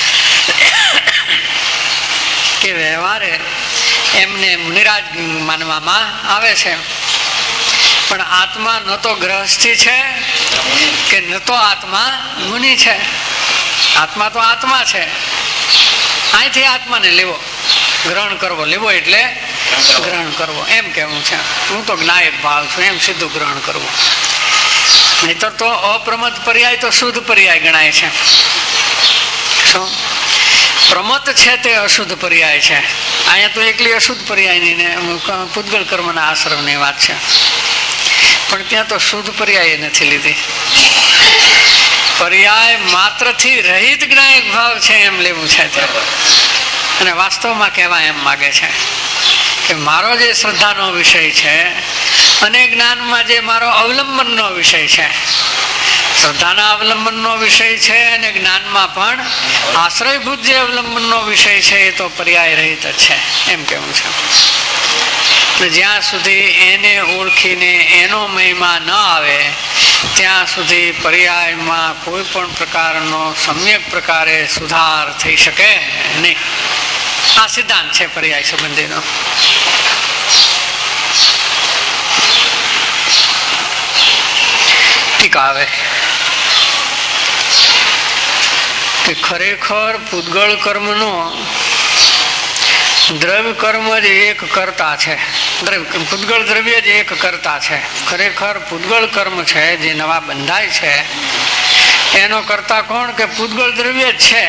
કે વ્યવહારે એમને મુનિરાજ માનવામાં આવે છે, પણ આત્મા ન તો ગ્રહસ્થી છે કે ન તો આત્મા મુનિ છે. આત્મા તો આત્મા છે. અહીંથી આત્માને લેવો, ગ્રહણ કરવો. લેવો એટલે ગ્રહણ કરવો એમ કેવું છે. હું તો જ્ઞાયક ભાવ છું એમ સીધું ગ્રહણ કરવું. નહીતર તો અપ્રમત પર્યાય તો શુદ્ધ પર્યાય ગણાય છે. શું પ્રમત છે તે અશુદ્ધ પર્યાય છે. અહીંયા તો એકલી અશુદ્ધ પર્યાયની ને પૂતગળ કર્મના આશ્રમની વાત છે, પણ ત્યાં તો શુદ્ધ પર્યાય નથી લીધી. પર્યાય માત્ર થી રહિત જ્ઞાયક ભાવ છે એમ લેવું છે. અને વાસ્તવમાં કહેવા એમ માગે છે કે મારો જે શ્રદ્ધાનો વિષય છે અને જ્ઞાનમાં જે મારો અવલંબનનો વિષય છે, શ્રદ્ધાના અવલંબનનો વિષય છે અને જ્ઞાનમાં પણ આશ્રયભૂત જે અવલંબનનો વિષય છે એ તો પર્યાય રહિત જ છે એમ કેવું છે. જ્યાં સુધી એને ઓળખીને એનો મહિમા ન આવે ત્યાં સુધી પર્યાયમાં કોઈ પણ પ્રકારનો સમ્યક પ્રકારે સુધાર થઈ શકે નહીં. આ સિદ્ધાંત છે પર્યાય સંબંધીનો. ટીકા આવે કે ખરેખર પૂતગળ કર્મનો દ્રવ્ય કર્મ જ એક કરતા છે, પૂતગળ દ્રવ્ય જ એક કરતા છે. ખરેખર પૂતગળ કર્મ છે જે નવા બંધાય છે એનો કરતા કોણ? કે પૂતગળ દ્રવ્ય જ છે.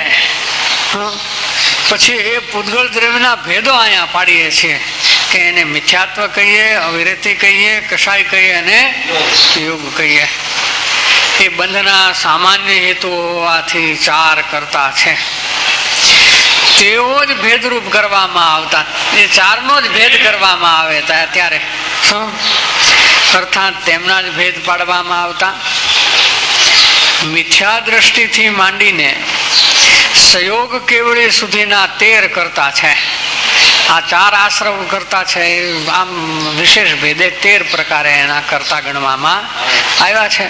પછી એ પૂતગળ દ્રવ્યના ભેદો અહીંયા પાડીએ છીએ કે એને મિથ્યાત્વ કહીએ, અવિરતિ કહીએ, કસાય કહીએ અને યોગ કહીએ. એ બંધના સામાન્ય હેતુ હોવાથી 4 કરતા છે. તેઓ જ ભેદરૂપ કરવામાં આવતા, એ 4નો જ ભેદ કરવામાં આવે ત્યારે શું અર્થાત તેમના જ ભેદ પાડવામાં આવતા. મિથ્યા દ્રષ્ટિથી માંડીને સંયોગ કેવળી સુધીના 13 કરતા છે. આ 4 આશ્રવ કરતા છે. આમ વિશેષ ભેદે 13 પ્રકારે એના કરતા ગણવામાં આવ્યા છે.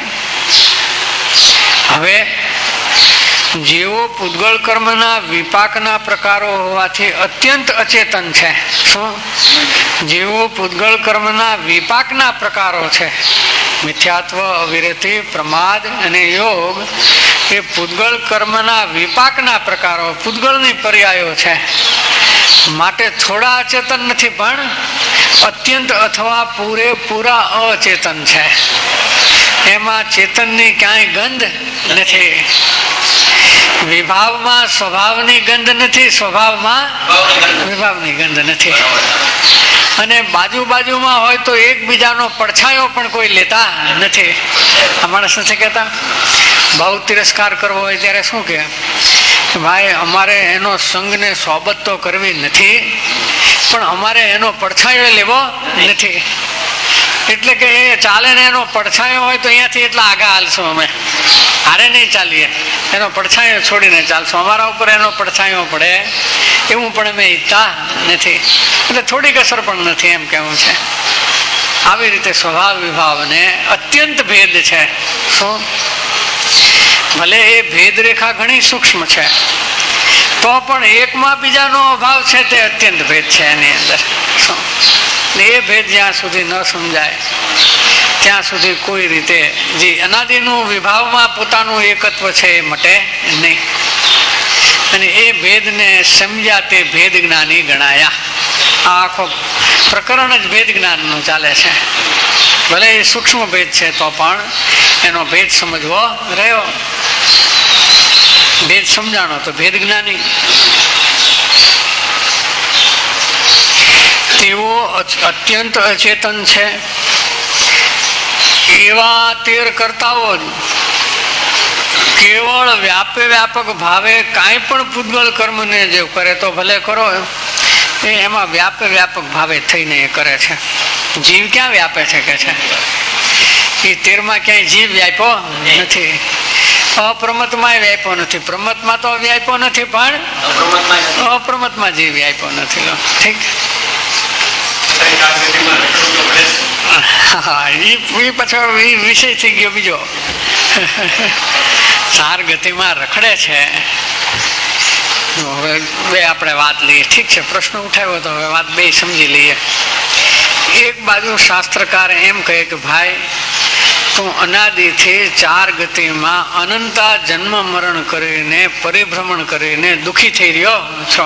હવે જેવો પૂતગળ કર્મના વિપાકના પ્રકારો હોવાથી અત્યંત અચેતન છે. શું? જેવો પૂતગળ કર્મના વિપાકના પ્રકારો છે, મિથ્યાત્વ, અવિરતિ, પ્રમાદ અને યોગ, એ પૂતગળ કર્મના વિપાકના પ્રકારો, પૂતગળની પર્યાયો છે. માટે થોડા અચેતન નથી, પણ અત્યંત અથવા પૂરેપૂરા અચેતન છે. એમાં ચેતનની ક્યાંય ગંધ નથી. વિભાવમાં સ્વભાવની ગંધ નથી, સ્વભાવમાં વિભાવની ગંધ નથી. અને બાજુમાં હોય તો એકબીજાનો પડછાયો પણ કોઈ લેતા નથી. આ માણસ નથી કહેતા ભાવ તિરસ્કાર કરવો હોય ત્યારે શું કહે? ભાઈ અમારે એનો સંગ ને સોબત તો કરવી નથી, પણ અમારે એનો પડછાયો લેવો નથી. એટલે કે એ ચાલે ને એનો પડછાયો હોય તો અહીંયાથી એટલા આગા હાલશું, અમે હારે નહીં ચાલીએ, એનો પડછાયો છોડીને ચાલશું. અમારા ઉપર એનો પડછાયો પડે એવું પણ અમે ઈચ્છતા નથી. એટલે થોડીક અસર પણ નથી એમ કહેવું છે. આવી રીતે સ્વભાવ વિભાવને અત્યંત ભેદ છે. શું? ભલે એ ભેદ રેખા ઘણી સૂક્ષ્મ છે તો પણ એકમાં બીજાનો અભાવ છે તે અત્યંત ભેદ છે એની અંદર. શું? એ ભેદ જ્યાં સુધી ન સમજાય ત્યાં સુધી કોઈ રીતે જે અનાદિનું વિભાવમાં પોતાનું એકત્વ છે એ મટે નહીં. અને એ ભેદને સમજ્યા તે ભેદ જ્ઞાની ગણાયા. આ આખો પ્રકરણ જ ભેદ જ્ઞાનનું ચાલે છે. ભલે એ સૂક્ષ્મ ભેદ છે તો પણ એનો ભેદ સમજવો રહ્યો. ભેદ સમજાણો તો ભેદ જ્ઞાની. તેઓ અત્યંત અચેતન છે. એવા 13 કરતાઓ કેવળ વ્યાપક ભાવે કાંઈ પણ પૂતગળ કર્મને જે કરે તો ભલે કરો, એમાં વ્યાપક ભાવે થઈને એ કરે છે. જીવ ક્યાં વ્યાપે છે કે છે? એ 13માં ક્યાંય જીવ વ્યાપ્યો નથી. અપ્રમતમાં વ્યાપ્યો નથી. પ્રમતમાં તો વ્યાપ્યો નથી, પણ અપ્રમતમાં જીવ વ્યાપ્યો નથી. ઠીક. પાછો વિષય થઈ ગયો બીજો. 4 ગતિમાં રખડે છે. હવે બે આપણે વાત લઈએ. ઠીક છે, પ્રશ્ન ઉઠાવ્યો તો હવે વાત બે સમજી લઈએ. એક બાજુ શાસ્ત્રકાર એમ કહે કે ભાઈ તું અનાદિથી 4 ગતિમાં અનંતા જન્મ મરણ કરીને પરિભ્રમણ કરીને દુઃખી થઈ રહ્યો છો.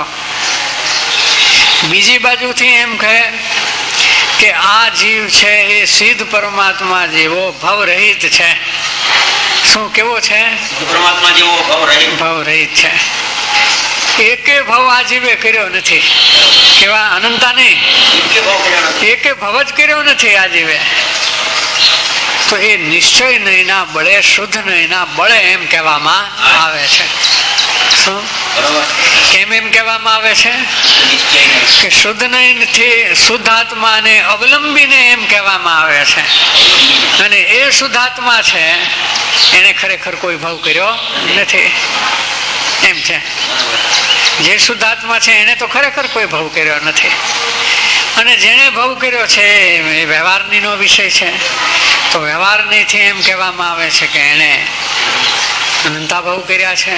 બીજી બાજુથી એમ કહે કે આ જીવ છે એ સિદ્ધ પરમાત્મા જેવો ભવરહિત છે. શું કેવો છે? પરમાત્મા જેવો ભવરહિત છે. એકે ભવ આ જીવે કર્યો નથી. કેવા? અનંતા નહીં, એકે ભવ જ કર્યો નથી આ જીવે. તો એ નિશ્ચય નહીંના બળે, શુદ્ધ નહીંના બળે એમ કહેવામાં આવે છે. શું? કેમ એમ કહેવામાં આવે છે? કે શુદ્ધ નહીંથી શુદ્ધ આત્માને અવલંબીને એમ કહેવામાં આવે છે. અને એ શુદ્ધ આત્મા છે એને ખરેખર કોઈ ભાવ કર્યો નથી એમ છે. જે શુદ્ધ આત્મા છે એને તો ખરેખર કોઈ ભાવ કર્યો નથી. અને જેને ભાવ કર્યો છે એ વ્યવહારનીનો વિષય છે. તો વ્યવહારનીથી એમ કહેવામાં આવે છે કે એને અનંતા ભાવ કર્યા છે.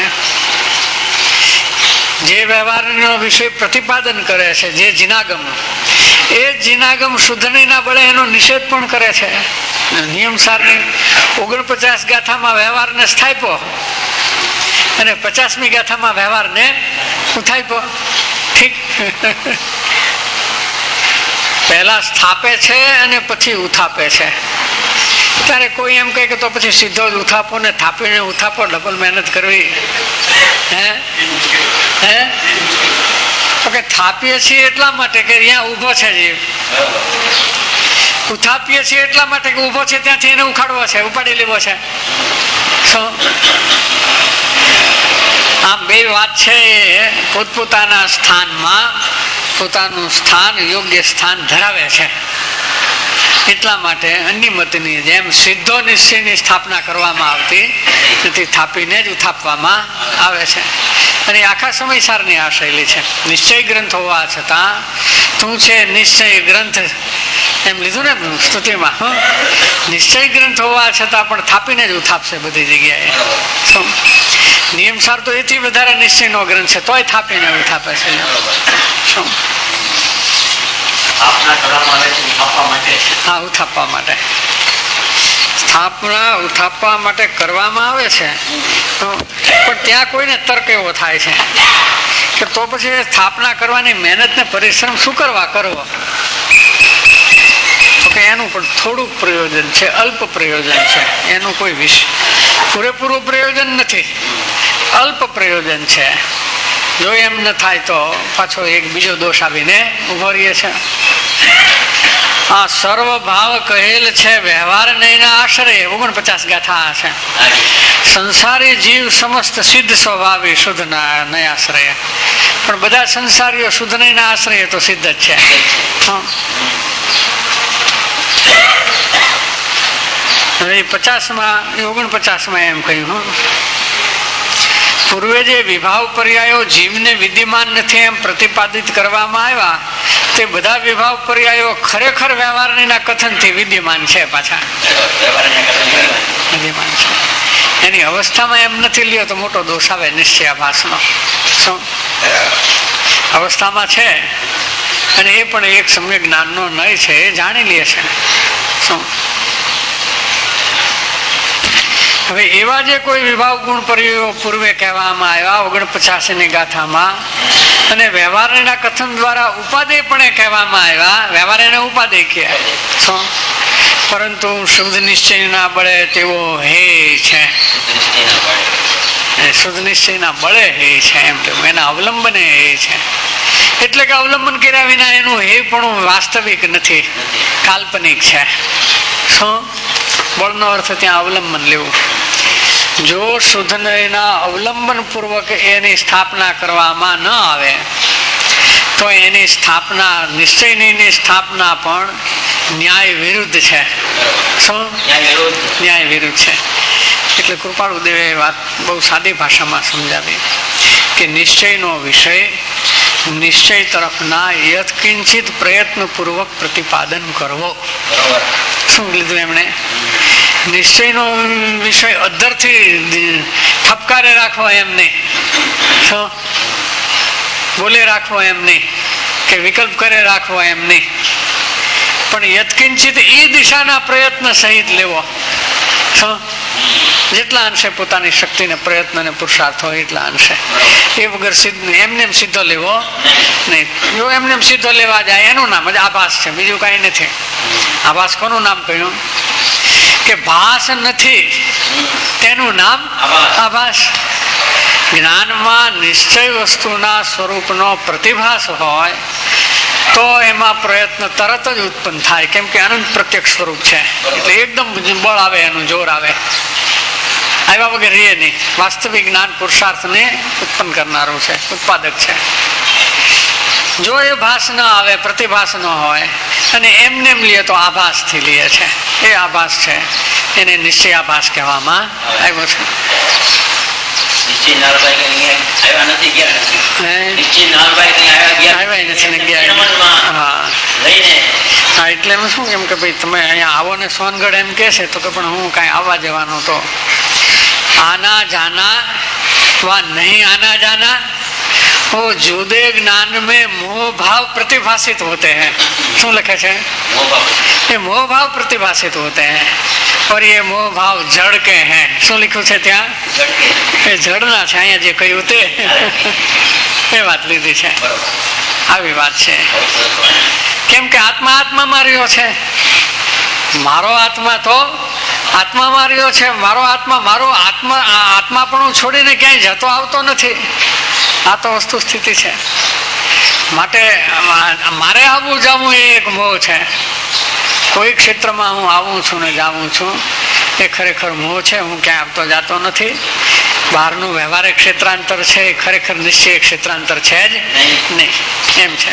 જે વ્યવહારનો વિષય પ્રતિપાદન કરે છે, જે જીનાગમ, એ જીનાગમ શુદ્ધનીના બળે એનો નિષેધ પણ કરે છે. નિયમસારની 49 ગાથામાં વ્યવહારને સ્થાપ્યો અને 50મી ગાથામાં વ્યવહારને ઉથાપ્યો. ઠીક. પહેલા સ્થાપે છે અને પછી ઉથાપે છે. ત્યારે કોઈ એમ કહે કે તો પછી સીધો જ ઉથાપો ને થાપીને ઉથાપો, ડબલ મહેનત કરવી. હે તો કે થાપીએ છીએ એટલા માટે કે અહીંયા ઉભો છે જીવ, ઉથાપીએ છીએ એટલા માટે કે ઉભો છે ત્યાંથી એને ઉખાડવો છે, ઉપાડી લેવો છે. આમ બે વાત છે એ પોતપોતાના સ્થાનમાં પોતાનું સ્થાન યોગ્ય સ્થાન ધરાવે છે. એટલા માટે અન્યમતની જેમ સિદ્ધો નિશ્ચયની સ્થાપના કરવામાં આવતી નથી, થાપીને જ ઉથાપવામાં આવે છે. અને આખા સમયસારની આ શૈલી છે. નિશ્ચય ગ્રંથ હોવા છતાં તું છે નિશ્ચય ગ્રંથ એમ લીધું ને સ્તુતિમાં. નિશ્ચય ગ્રંથ હોવા છતાં પણ થાપીને જ ઉથાપશે બધી જગ્યાએ. નિયમસાર તો એથી વધારે નિશ્ચયનો ગ્રંથ છે, તોય થાપીને ઉથાપે છે. હા, ઉથાપવા માટે સ્થાપના ઉથાપવા માટે કરવામાં આવે છે. પણ ત્યાં કોઈને તર્ક એવો થાય છે કે તો પછી સ્થાપના કરવાની મહેનત ને પરિશ્રમ શું કરવા કરવો? તો કે એનું પણ થોડુંક પ્રયોજન છે, અલ્પ પ્રયોજન છે. એનું કોઈ પૂરેપૂરું પ્રયોજન નથી, અલ્પ પ્રયોજન છે. જો એમ ન થાય તો પાછો એક બીજો દોષ આવીને ઉભો રહીએ છે. આ સર્વ ભાવ કહેલ છે વ્યવહાર નહીં ના આશ્રય. 49 ગાથા છે. સંસારી જીવ સમસ્ત સિદ્ધ સ્વભાવી શુદ્ધ નહીં આશ્રય. પણ બધા સંસારીઓ શુદ્ધ નહીં ના આશ્રય તો સિદ્ધ જ છે. હવે 49માં એમ કહ્યું, પૂર્વે જે વિભાવ પર્યાયો જીવને વિદ્યમાન નથી એમ પ્રતિપાદિત કરવામાં આવ્યા તે બધા વિભાવ પર્યાયો ખરેખર વ્યવહારના કથનથી વિદ્યમાન છે. પાછા વિદ્યમાન છે. એની અવસ્થામાં એમ નથી લ્યો તો મોટો દોષ આવે નિશ્ચયાભાસનો. શું અવસ્થામાં છે અને એ પણ એક સમ્યક જ્ઞાનનો નય છે, એ જાણી લે છે. શું હવે એવા જે કોઈ વિભાવ ગુણ પર્યાયો પૂર્વે કહેવામાં આવ્યા 49ની ગાથામાં, અને વ્યવહારના કથન દ્વારા ઉપાદેય પણ કહેવામાં આવ્યા. વ્યવહાર એને ઉપાદેય કહે, પરંતુ શુદ્ધ નિશ્ચયના બળે તેવો હે છે. શુદ્ધ નિશ્ચયના બળે હે છે એમ એના અવલંબને હે છે. એટલે કે અવલંબન કર્યા વિના એનું હે પણ વાસ્તવિક નથી, કાલ્પનિક છે. શું બળનો અર્થ ત્યાં અવલંબન લેવું. જો શુદ્ધ નયના અવલંબન પૂર્વક એની સ્થાપના કરવામાં ન આવે તો એની સ્થાપના નિશ્ચયની સ્થાપના પણ ન્યાય વિરુદ્ધ છે. શું ન્યાય વિરુદ્ધ છે. એટલે કૃપાળુદેવે વાત બહુ સાદી ભાષામાં સમજાવી કે નિશ્ચયનો વિષય નિશ્ચય તરફના યત્કિંચિત પ્રયત્ન પૂર્વક પ્રતિપાદન કરવો. શું લીધું એમણે? નિશ્ચયનો વિષય અધરથી ઠપકારે રાખવો એમ નહીં, બોલે રાખવો એમ નહીં, કે વિકલ્પ કરે રાખવો એમ નહીં, પણ યત્કિંચિત એ દિશાના પ્રયત્ન સહિત લેવો. જેટલા અંશે પોતાની શક્તિ ને પ્રયત્ન ને પુરુષાર્થ હોય એટલા અંશે. એ વગર એમને સીધો લેવો નહીં. જો એમને સીધો લેવા જાય એનું નામ જ આભાસ છે, બીજું કઈ નથી. આભાસ કોનું નામ કહ્યું? કે ભાસ નથી તેનું નામ આભાસ. જ્ઞાનમાં નિશ્ચય વસ્તુના સ્વરૂપનો પ્રતિભાસ હોય તો એમાં પ્રયત્ન તરત જ ઉત્પન્ન થાય, કેમ કે અનંત પ્રત્યક્ષ સ્વરૂપ છે. એટલે એકદમ બળ આવે, એનું જોર આવે, આવ્યા વગર રહે નહીં. વાસ્તવિક જ્ઞાન પુરુષાર્થને ઉત્પન્ન કરનારું છે, ઉત્પાદક છે. જો એ ભાસ ન આવે, પ્રતિભાસ ન હોય અને એમને એમ લે તો આભાસ થી લે છે. એ આભાસ છે, એને નિશ્ચયાભાસ કહેવામાં આવ્યો છે. એટલે એમ શું કેમ કે ભાઈ તમે અહીંયા આવો ને સોનગઢ એમ કે છે, તો કે પણ હું કઈ આવવા જવાનો તો आना जाना व नहीं आना जाना वो जुदे ज्ञान में मोह भाव प्रतिभाषित होते हैं. શું લખે છે? ये मोह भाव प्रतिभाषित होते हैं और ये मोह भाव जड़ के हैं. શું લખ્યું છે ત્યાં? એ જડના છે. અહીંયા જે કહ્યું તે એ વાત લીધી છે. આવી વાત છે. કેમ કે આત્મા આત્મામાં રહ્યો છે. મારો આત્મા તો આત્મામાં રહ્યો છે. મારો આત્માપણું છોડીને ક્યાંય જતો આવતો નથી. આ તો વસ્તુ સ્થિતિ છે. માટે મારે આવવું જવું એ એક મોહ છે. કોઈ ક્ષેત્રમાં હું આવું છું ને જાઉં છું એ ખરેખર મોહ છે. હું ક્યાંય આવતો જાતો નથી. બહારનું વ્યવહારિક ક્ષેત્રાંતર છે એ ખરેખર નિશ્ચય ક્ષેત્રાંતર છે જ નહીં. એમ છે.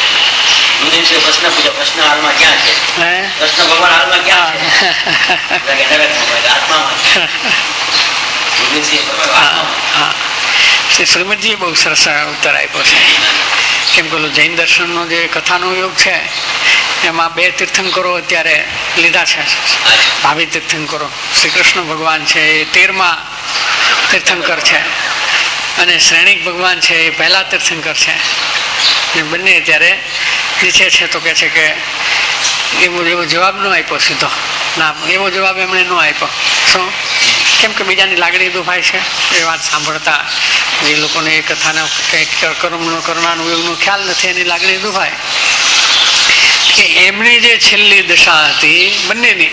શ્રીમદજીએ બહુ સરસ ઉત્તર આપ્યો છે. કેમ કે જૈન દર્શનનો જે કથાનો યોગ છે એમાં 2 તીર્થંકરો અત્યારે લીધા છે. ભાવિ તીર્થંકરો શ્રી કૃષ્ણ ભગવાન છે એ 13મા તીર્થંકર છે અને શ્રેણિક ભગવાન છે એ પહેલા તીર્થંકર છે. બંને અત્યારે નીચે છે. તો કે છે કે એવો જવાબ ન આપ્યો સીધો. ના, એવો જવાબ એમણે ન આપ્યો. શું? કેમ કે બીજાની લાગણી દુભાય છે. એ વાત સાંભળતા એ લોકોને એ કથાના કંઈક કરવાનું એનો ખ્યાલ નથી. એની લાગણી દુભાય કે એમની જે છેલ્લી દશા હતી બંનેની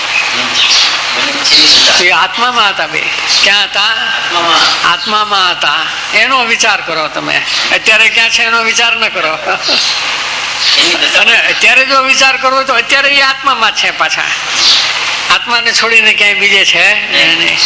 એ આત્મામાં હતા. બે ક્યાં હતા? આત્મામાં હતા. એનો વિચાર કરો તમે. અત્યારે ક્યાં છે એનો વિચાર ન કરો. અને અત્યારે જો વિચાર કરવો તો અત્યારે એ આત્મામાં છે. પાછા આત્માને છોડીને ક્યાંય બીજે છે નહીં.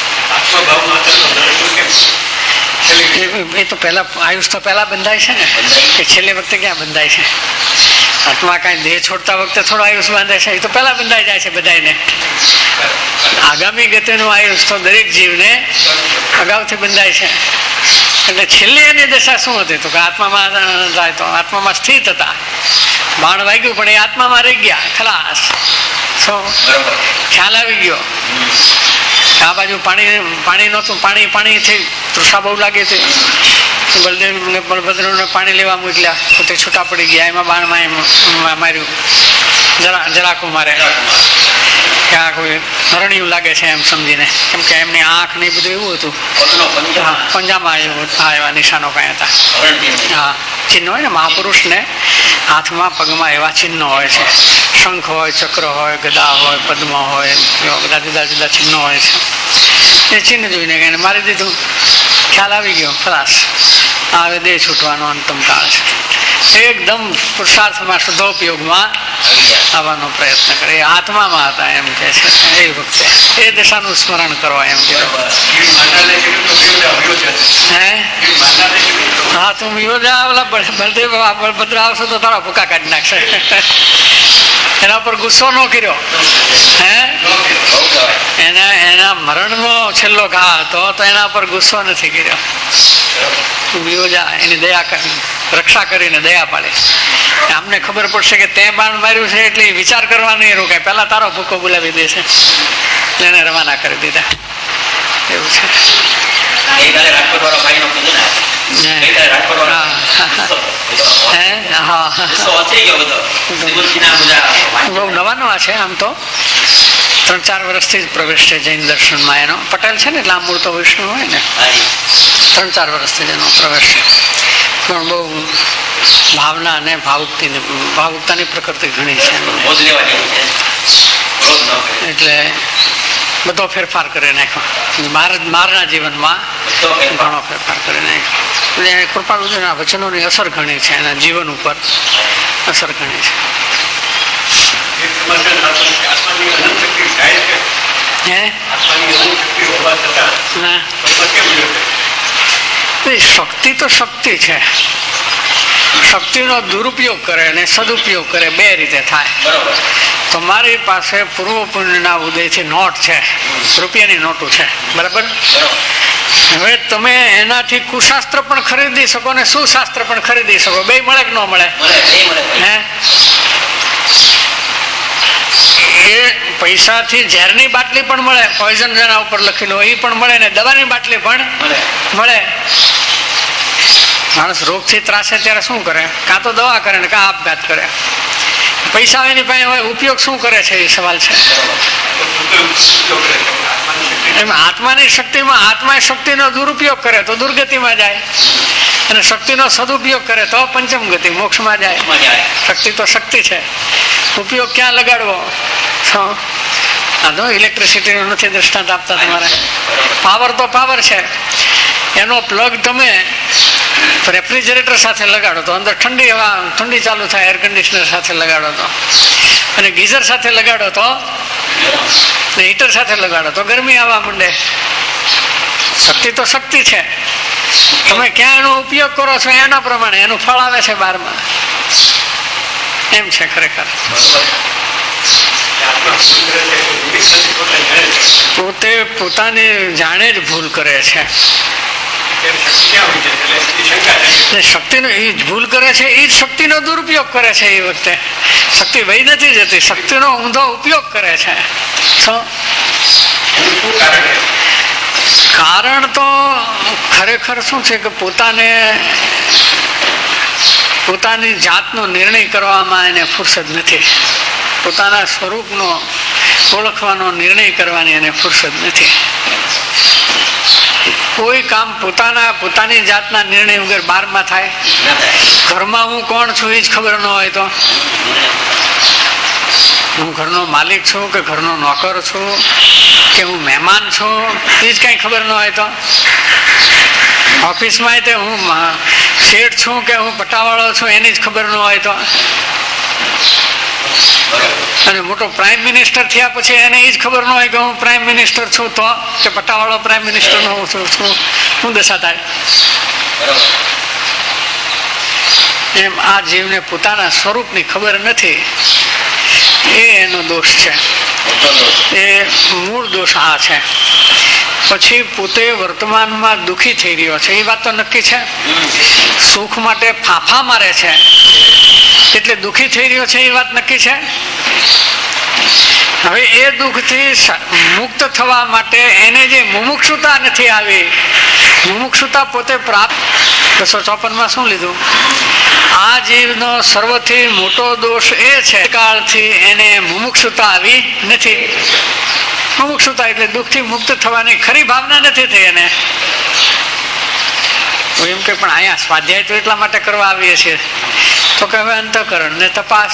એ તો પેલા આયુષ તો પેલા બંધાય છે ને કે છેલ્લે વખતે ક્યાં બંધાય છે? આત્મા કઈ દેહ છોડતા વખતે થોડો આયુષ બાંધે છે. એ તો પેલા બંધાઈ જાય છે બધાને. આગામી ગતિનું આયુષ તો દરેક જીવને અગાઉથી બંધાય છે. એટલે છેલ્લી એની દશા શું હતી? તો કે આત્મામાં જાય તો આત્મામાં સ્થિત હતા. બાણ વાગ્યું પણ એ આત્મામાં રહી ગયા. ખલાસ. શું ખ્યાલ આવી ગયો? આ બાજુ પાણી નહોતું. પાણી થઈ તૃષા બહુ લાગે છે. બલભદ્રને પાણી લેવા મોકલ્યા. પોતે છૂટા પડી ગયા. એમાં બાણમાં માર્યું. જરાકુમારે ક્યાં કોઈ હરણિયું લાગે છે એમ સમજીને. કેમ કે એમની આંખ ને બધું એવું હતું. પંજામાં એવા નિશાનો કઈ હતા. હા, ચિહ્નો હોય ને મહાપુરુષ ને હાથમાં પગમાં એવા ચિહ્નો હોય છે. શંખ હોય, ચક્ર હોય, ગદા હોય, પદ્મ હોય, એવા બધા જુદા જુદા ચિહ્નો હોય છે. એ ચિહ્ન જોઈને એને મારી દીધું. ખ્યાલ આવી ગયો. ખલાસ. હવે દેહ છૂટવાનો અંતમ કાળ છે. એકદમ પુરુષાર્થમાં શુદ્ધોપયોગમાં આવવાનો પ્રયત્ન કરે. એ આત્મામાં હતા એમ કે છે. એ વખતે એ દશાનું સ્મરણ કરો એમ કીધું. હા, તું બલભદ્ર આવશે તો તારા ભૂકા કાઢી નાખશે. એના પર ગુસ્સો ન કર્યો. એના મરણનો છેલ્લો ઘા હતો તો એના પર ગુસ્સો નથી કર્યો. એની દયા કરી, રક્ષા કરીને દયા પાડે. અમને ખબર પડશે કે તે બાણ માર્યું છે એટલે વિચાર કરવા નહીં રોકાય. પેલા તારો ભૂકો બોલાવી દે છે. એને રવાના કરી દીધા. એવું છે. બહુ નવા છે. આમ તો 3-4 વર્ષથી જ પ્રવેશ છે જૈન દર્શનમાં એનો. પટેલ છે ને એટલે આમ મૂળ તો વૈષ્ણવ હોય ને. 3-4 વર્ષથી એનો પ્રવેશ છે. પણ બહુ ભાવના અને ભાવુકતાની પ્રકૃતિ ઘણી છે. એટલે બધો ફેરફાર કરી નાખ્યો. મારના જીવનમાં ઘણો ફેરફાર કરી નાખ્યો. એટલે કૃપાળુજીના વચનોની અસર ઘણી છે. એના જીવન ઉપર અસર ઘણી છે. શક્તિ તો શક્તિ છે. શક્તિનો દુરુપયોગ કરે અને સદુપયોગ કરે, 2 રીતે થાય. તમારી પાસે પૂર્વ પુણ્યના ઉદયથી નોટ છે. રૂપિયાની નોટો છે. બરાબર. હવે તમે એનાથી કુશાસ્ત્ર પણ ખરીદી શકો ને સુશાસ્ત્ર પણ ખરીદી શકો. 2 મળે કે ન મળે? એ પૈસાથી ઝેરની બાટલી પણ મળે. પોઈઝન જેના ઉપર લખેલું એ પણ મળે ને દવાની બાટલી પણ મળે. માણસ રોગથી ત્રાસે ત્યારે શું કરે? કાં તો દવા કરે ને કાં આપઘાત કરે. પૈસા એની પાસે હોય, ઉપયોગ શું કરે છે એ સવાલ છે. એમ આત્માની શક્તિમાં આત્મા શક્તિનો દુરુપયોગ કરે તો દુર્ગતિમાં જાય. અને શક્તિનો સદુપયોગ કરે તો પંચમ ગતિ મોક્ષમાં જાય. શક્તિ તો શક્તિ છે, ઉપયોગ ક્યાં લગાડવો? ઇલેક્ટ્રિસિટી નું નથી દ્રષ્ટાંત આપતા તમારે. પાવર તો પાવર છે, એનો પ્લગ તમે રેફ્રિજરેટર સાથે લગાડો તો અંદર ઠંડી હવા ઠંડી ચાલુ થાય, એર કન્ડિશનર સાથે લગાડો તો, અને ગીઝર સાથે લગાડો તો, હીટર સાથે લગાડો તો ગરમી આવવા માંડે. શક્તિ તો શક્તિ છે, તમે ક્યાં એનો ઉપયોગ કરો છો એના પ્રમાણે એનું ફળ આવે છે બારમાં. એમ છે ખરેખર. પોતે પોતાની જાણે જ ભૂલ કરે છે. શક્તિનો એ ભૂલ કરે છે, એ શક્તિનો દુરુપયોગ કરે છે. એ વખતે શક્તિ વહી નથી જતી, શક્તિનો ઊંધો ઉપયોગ કરે છે. કારણ તો ખરેખર શું છે કે પોતાની જાતનો નિર્ણય કરવામાં એને ફુરસદ નથી. પોતાના સ્વરૂપનો ઓળખવાનો નિર્ણય કરવાની એને ફુરસદ નથી. કોઈ કામ પોતાની જાતના નિર્ણય વગર બહારમાં થાય? ઘરમાં હું કોણ છું એ જ ખબર ન હોય તો, હું ઘરનો માલિક છું કે ઘરનો નોકર છું કે હું મહેમાન છું એ જ કઈ ખબર ન હોય તો, ઓફિસમાં તે હું શેઠ છું કે હું પટાવાળો છું એની જ ખબર ન હોય તો, અને મોટો પ્રાઇમ મિનિસ્ટર થયા પછી એને એ જ ખબર ન હોય કે હું પ્રાઇમ મિનિસ્ટર છું તો, કે પટ્ટાવાળો પ્રાઇમ મિનિસ્ટર નો છું, શું દશા થાય? એમ આ જીવને પોતાના સ્વરૂપની ખબર નથી, એ એનો દોષ છે. એ મૂળ દોષ આ છે. પછી પોતે વર્તમાનમાં દુઃખી થઈ રહ્યો છે એ વાત તો નક્કી છે. સુખ માટે ફાંફા મારે છે એટલે દુઃખી થઈ રહ્યો છે એ વાત નક્કી છે. હવે એ દુઃખથી મુક્ત થવા માટે એને જે મુમુક્ષુતા નથી આવી, મુમુક્ષુતા પોતે પ્રાપ્ત 254 શું લીધું? આ જીવનો સર્વથી મોટો દોષ એ છે કાળથી એને મુમુક્ષુતા આવી નથી. મુમુક્ષુતા એટલે દુઃખથી મુક્ત થવાની ખરી ભાવના નથી થઈ એને. એમ કે પણ અહીંયા સ્વાધ્યાય તો એટલા માટે કરવા આવીએ છીએ તો કે હવે અંતઃકરણ ને તપાસ.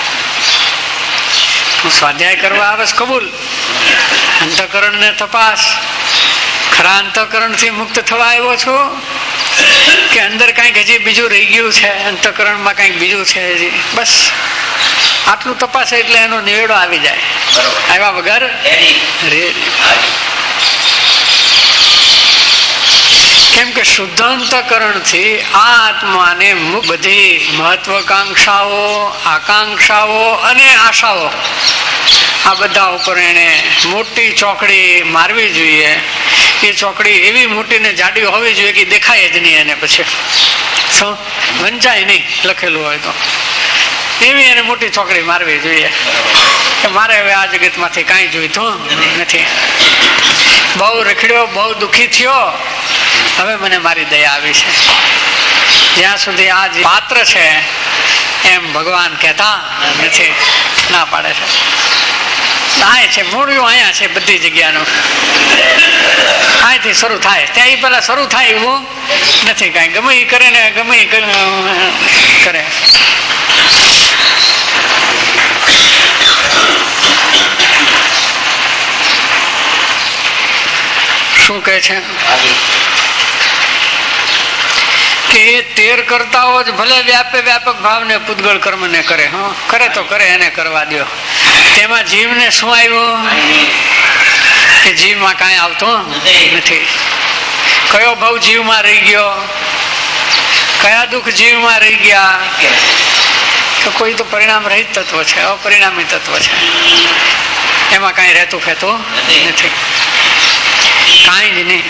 સ્વાધ્યાય કરવા આવે કબૂલ, અંતઃકરણ ને તપાસ. ખરા અંતઃકરણ થી મુક્ત થવા આવ્યો છો કે અંદર કઈક હજી બીજું રહી ગયું છે, અંતઃકરણમાં કઈક બીજું છે હજી? બસ આટલું તપાસ એટલે એનો નિવેડો આવી જાય. આવ્યા વગર કેમ કે શુદ્ધ અંતઃકરણ થી આ આત્માને બધી મહત્વકાંક્ષાઓ, આકાંક્ષાઓ અને આશાઓ આ બધા ઉપર એને મોટી ચોકડી મારવી જોઈએ. એ ચોકડી એવી મોટી ને જાડી હોવી જોઈએ કે દેખાય જ નહીં એને, પછી વંચાય નહીં લખેલું હોય તો. એવી એને મોટી ચોકડી મારવી જોઈએ કે મારે હવે આ જગત માંથી કઈ જોઈતું નથી. બહુ રખડ્યો, બહુ દુઃખી થયો, હવે મને મારી દયા આવી છે. જ્યાં સુધી આ પાત્ર છે એમ ભગવાન કહેતા નથી, ના પાડે છે. આ છે મૂળિયું અહીંયા છે બધી જગ્યાનું. અહીંથી શરૂ થાય ત્યાં એ પેલા શરૂ થાય એવું નથી. કઈ ગમે એ કરે ને ગમે એ કરે. શું કહે છે કે એ 13 કરતાઓ જ ભલે વ્યાપક ભાવને પૂતગળ કર્મ ને કરે, કરે તો કરે, એને કરવા દો. તેમાં જીવને શું આવ્યું કે જીવમાં કાંઈ આવતું નથી. કયો ભાવ જીવમાં રહી ગયો, કયા દુઃખ જીવમાં રહી ગયા? તો કોઈ તો પરિણામ રહિત તત્વ છે, અપરિણામી તત્વ છે. એમાં કાંઈ રહેતું ફેતું નથી, કાંઈ જ નહીં.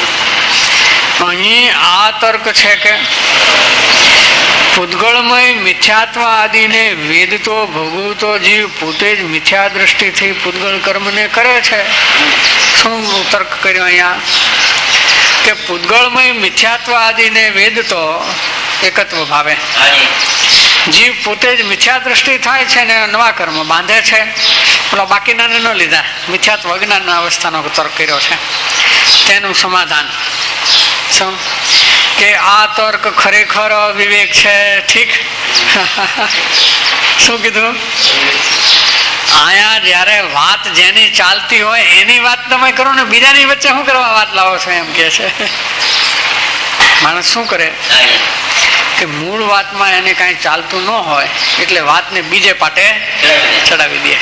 અહીં આ તર્ક છે કે પૂતગળમય મિથ્યાત્વ આદિને વેદતો ભોગવતો જીવ પોતે જ મિથ્યા દ્રષ્ટિથી પૂતગળ કર્મને કરે છે. શું તર્ક કર્યો અહીંયા કે પૂતગળમય મિથ્યાત્વ આદિને વેદતો એકત્વ ભાવે જીવ પોતે જ મિથ્યા દ્રષ્ટિ થાય છે ને નવા કર્મ બાંધે છે. પેલા બાકીના ન લીધા, મિથ્યાત્વ અજ્ઞાનના અવસ્થાનો તર્ક કર્યો છે. તેનું સમાધાન કે આ તર્ક ખરેખર અવિવેક છે. ઠીક, શું કીધું? આયા જયારે વાત જેની ચાલતી હોય એની વાત તમે કરો ને, બીજાની વચ્ચે શું કરવા વાત લાવો છો એમ કે છે. માણસ શું કરે કે મૂળ વાતમાં એને કઈ ચાલતું ન હોય એટલે વાતને બીજે પાટે ચડાવી દે.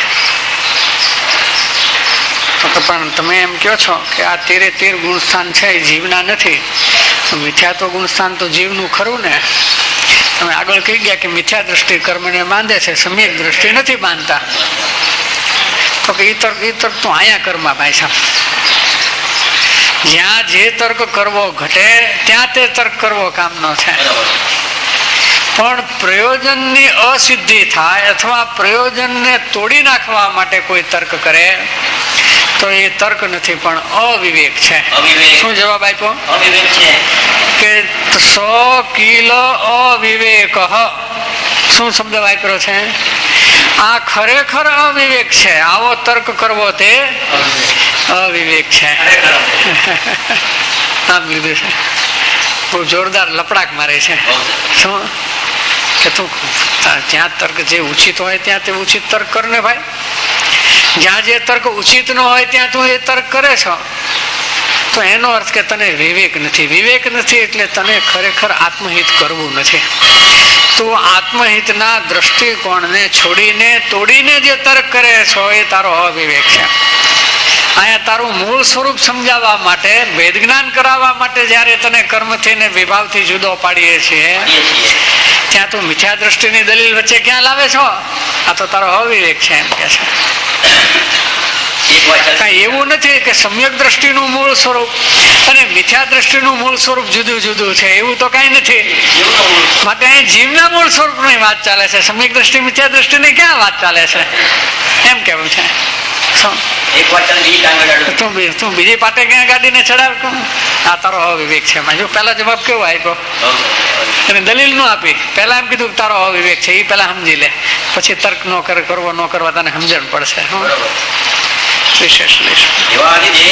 તો પણ તમે એમ કહો છો કે આ 13 ગુણસ્થાન છે એ જીવના નથી, મિથ્યાત્વ ગુણસ્થાન તો જીવનું ખરું ને. તમે આગળ કહી ગયા કે મિથ્યા દ્રષ્ટિ કર્મને બાંધે છે, સમ્યક દ્રષ્ટિ નથી બાંધતા. તો કે ઈ તર્ક તું અહીંયા કર્મા ભાઈ સાહેબ. જ્યાં જે તર્ક કરવો ઘટે ત્યાં તે તર્ક કરવો કામનો છે. પણ પ્રયોજનની અસિદ્ધિ થાય અથવા પ્રયોજનને તોડી નાખવા માટે કોઈ તર્ક કરે તો એ તર્ક નથી પણ અવિવેક છે. શું જવાબ આપ્યો? કે 100 કિલો અવિવેક. શું શબ્દ વાપર્યો છે? આ ખરેખર અવિવેક છે. આવો તર્ક કરવો તે અવિવેક છે. આમ લીધું છે. બહુ જોરદાર લપડાક મારે છે. શું કે તું જ્યાં તર્ક જે ઉચિત હોય ત્યાં તે ઉચિત તર્ક કર ને ભાઈ. જ્યાં જે તર્ક ઉચિત ન હોય ત્યાં તું એ તર્ક કરે છો તો એનો અર્થ કે તને વિવેક નથી. વિવેક નથી એટલે તને ખરેખર આત્મહિત કરવું નથી. તું આત્મહિતના દ્રષ્ટિકોણને છોડીને તોડીને જે તર્ક કરે છો એ તારો અવિવેક છે. અહીંયા તારું મૂળ સ્વરૂપ સમજાવવા માટે, ભેદ જ્ઞાન કરાવવા માટે જયારે તને કર્મથી ને વિભાવથી જુદો પાડીએ છીએ ત્યાં તું મિથ્યા દ્રષ્ટિની દલીલ વચ્ચે ક્યાં લાવે છો? આ તો તારો અવિવેક છે એમ કે છે. કઈ એવું નથી કે સમ્યક દ્રષ્ટિનું મૂળ સ્વરૂપ અને મિથ્યા દ્રષ્ટિનું મૂળ સ્વરૂપ જુદું જુદું છે, એવું તો કઈ નથી. માટે અહીં જીવના મૂળ સ્વરૂપની વાત ચાલે છે. સમ્યક દ્રષ્ટિ મિથ્યા દ્રષ્ટિની ક્યાં વાત ચાલે છે એમ કેવું છે. તું બીજી પાટે ક્યાં ગાડીને ચડાવ? આ તારો અવિવેક છે. જો પેલા જવાબ કેવો આપ્યો અને દલીલ નો આપી. પેલા એમ કીધું તારો અવિવેક છે, એ પેલા સમજી લે, પછી તર્ક નો કરવો ન કરવા તને સમજણ પડશે. વિશેષ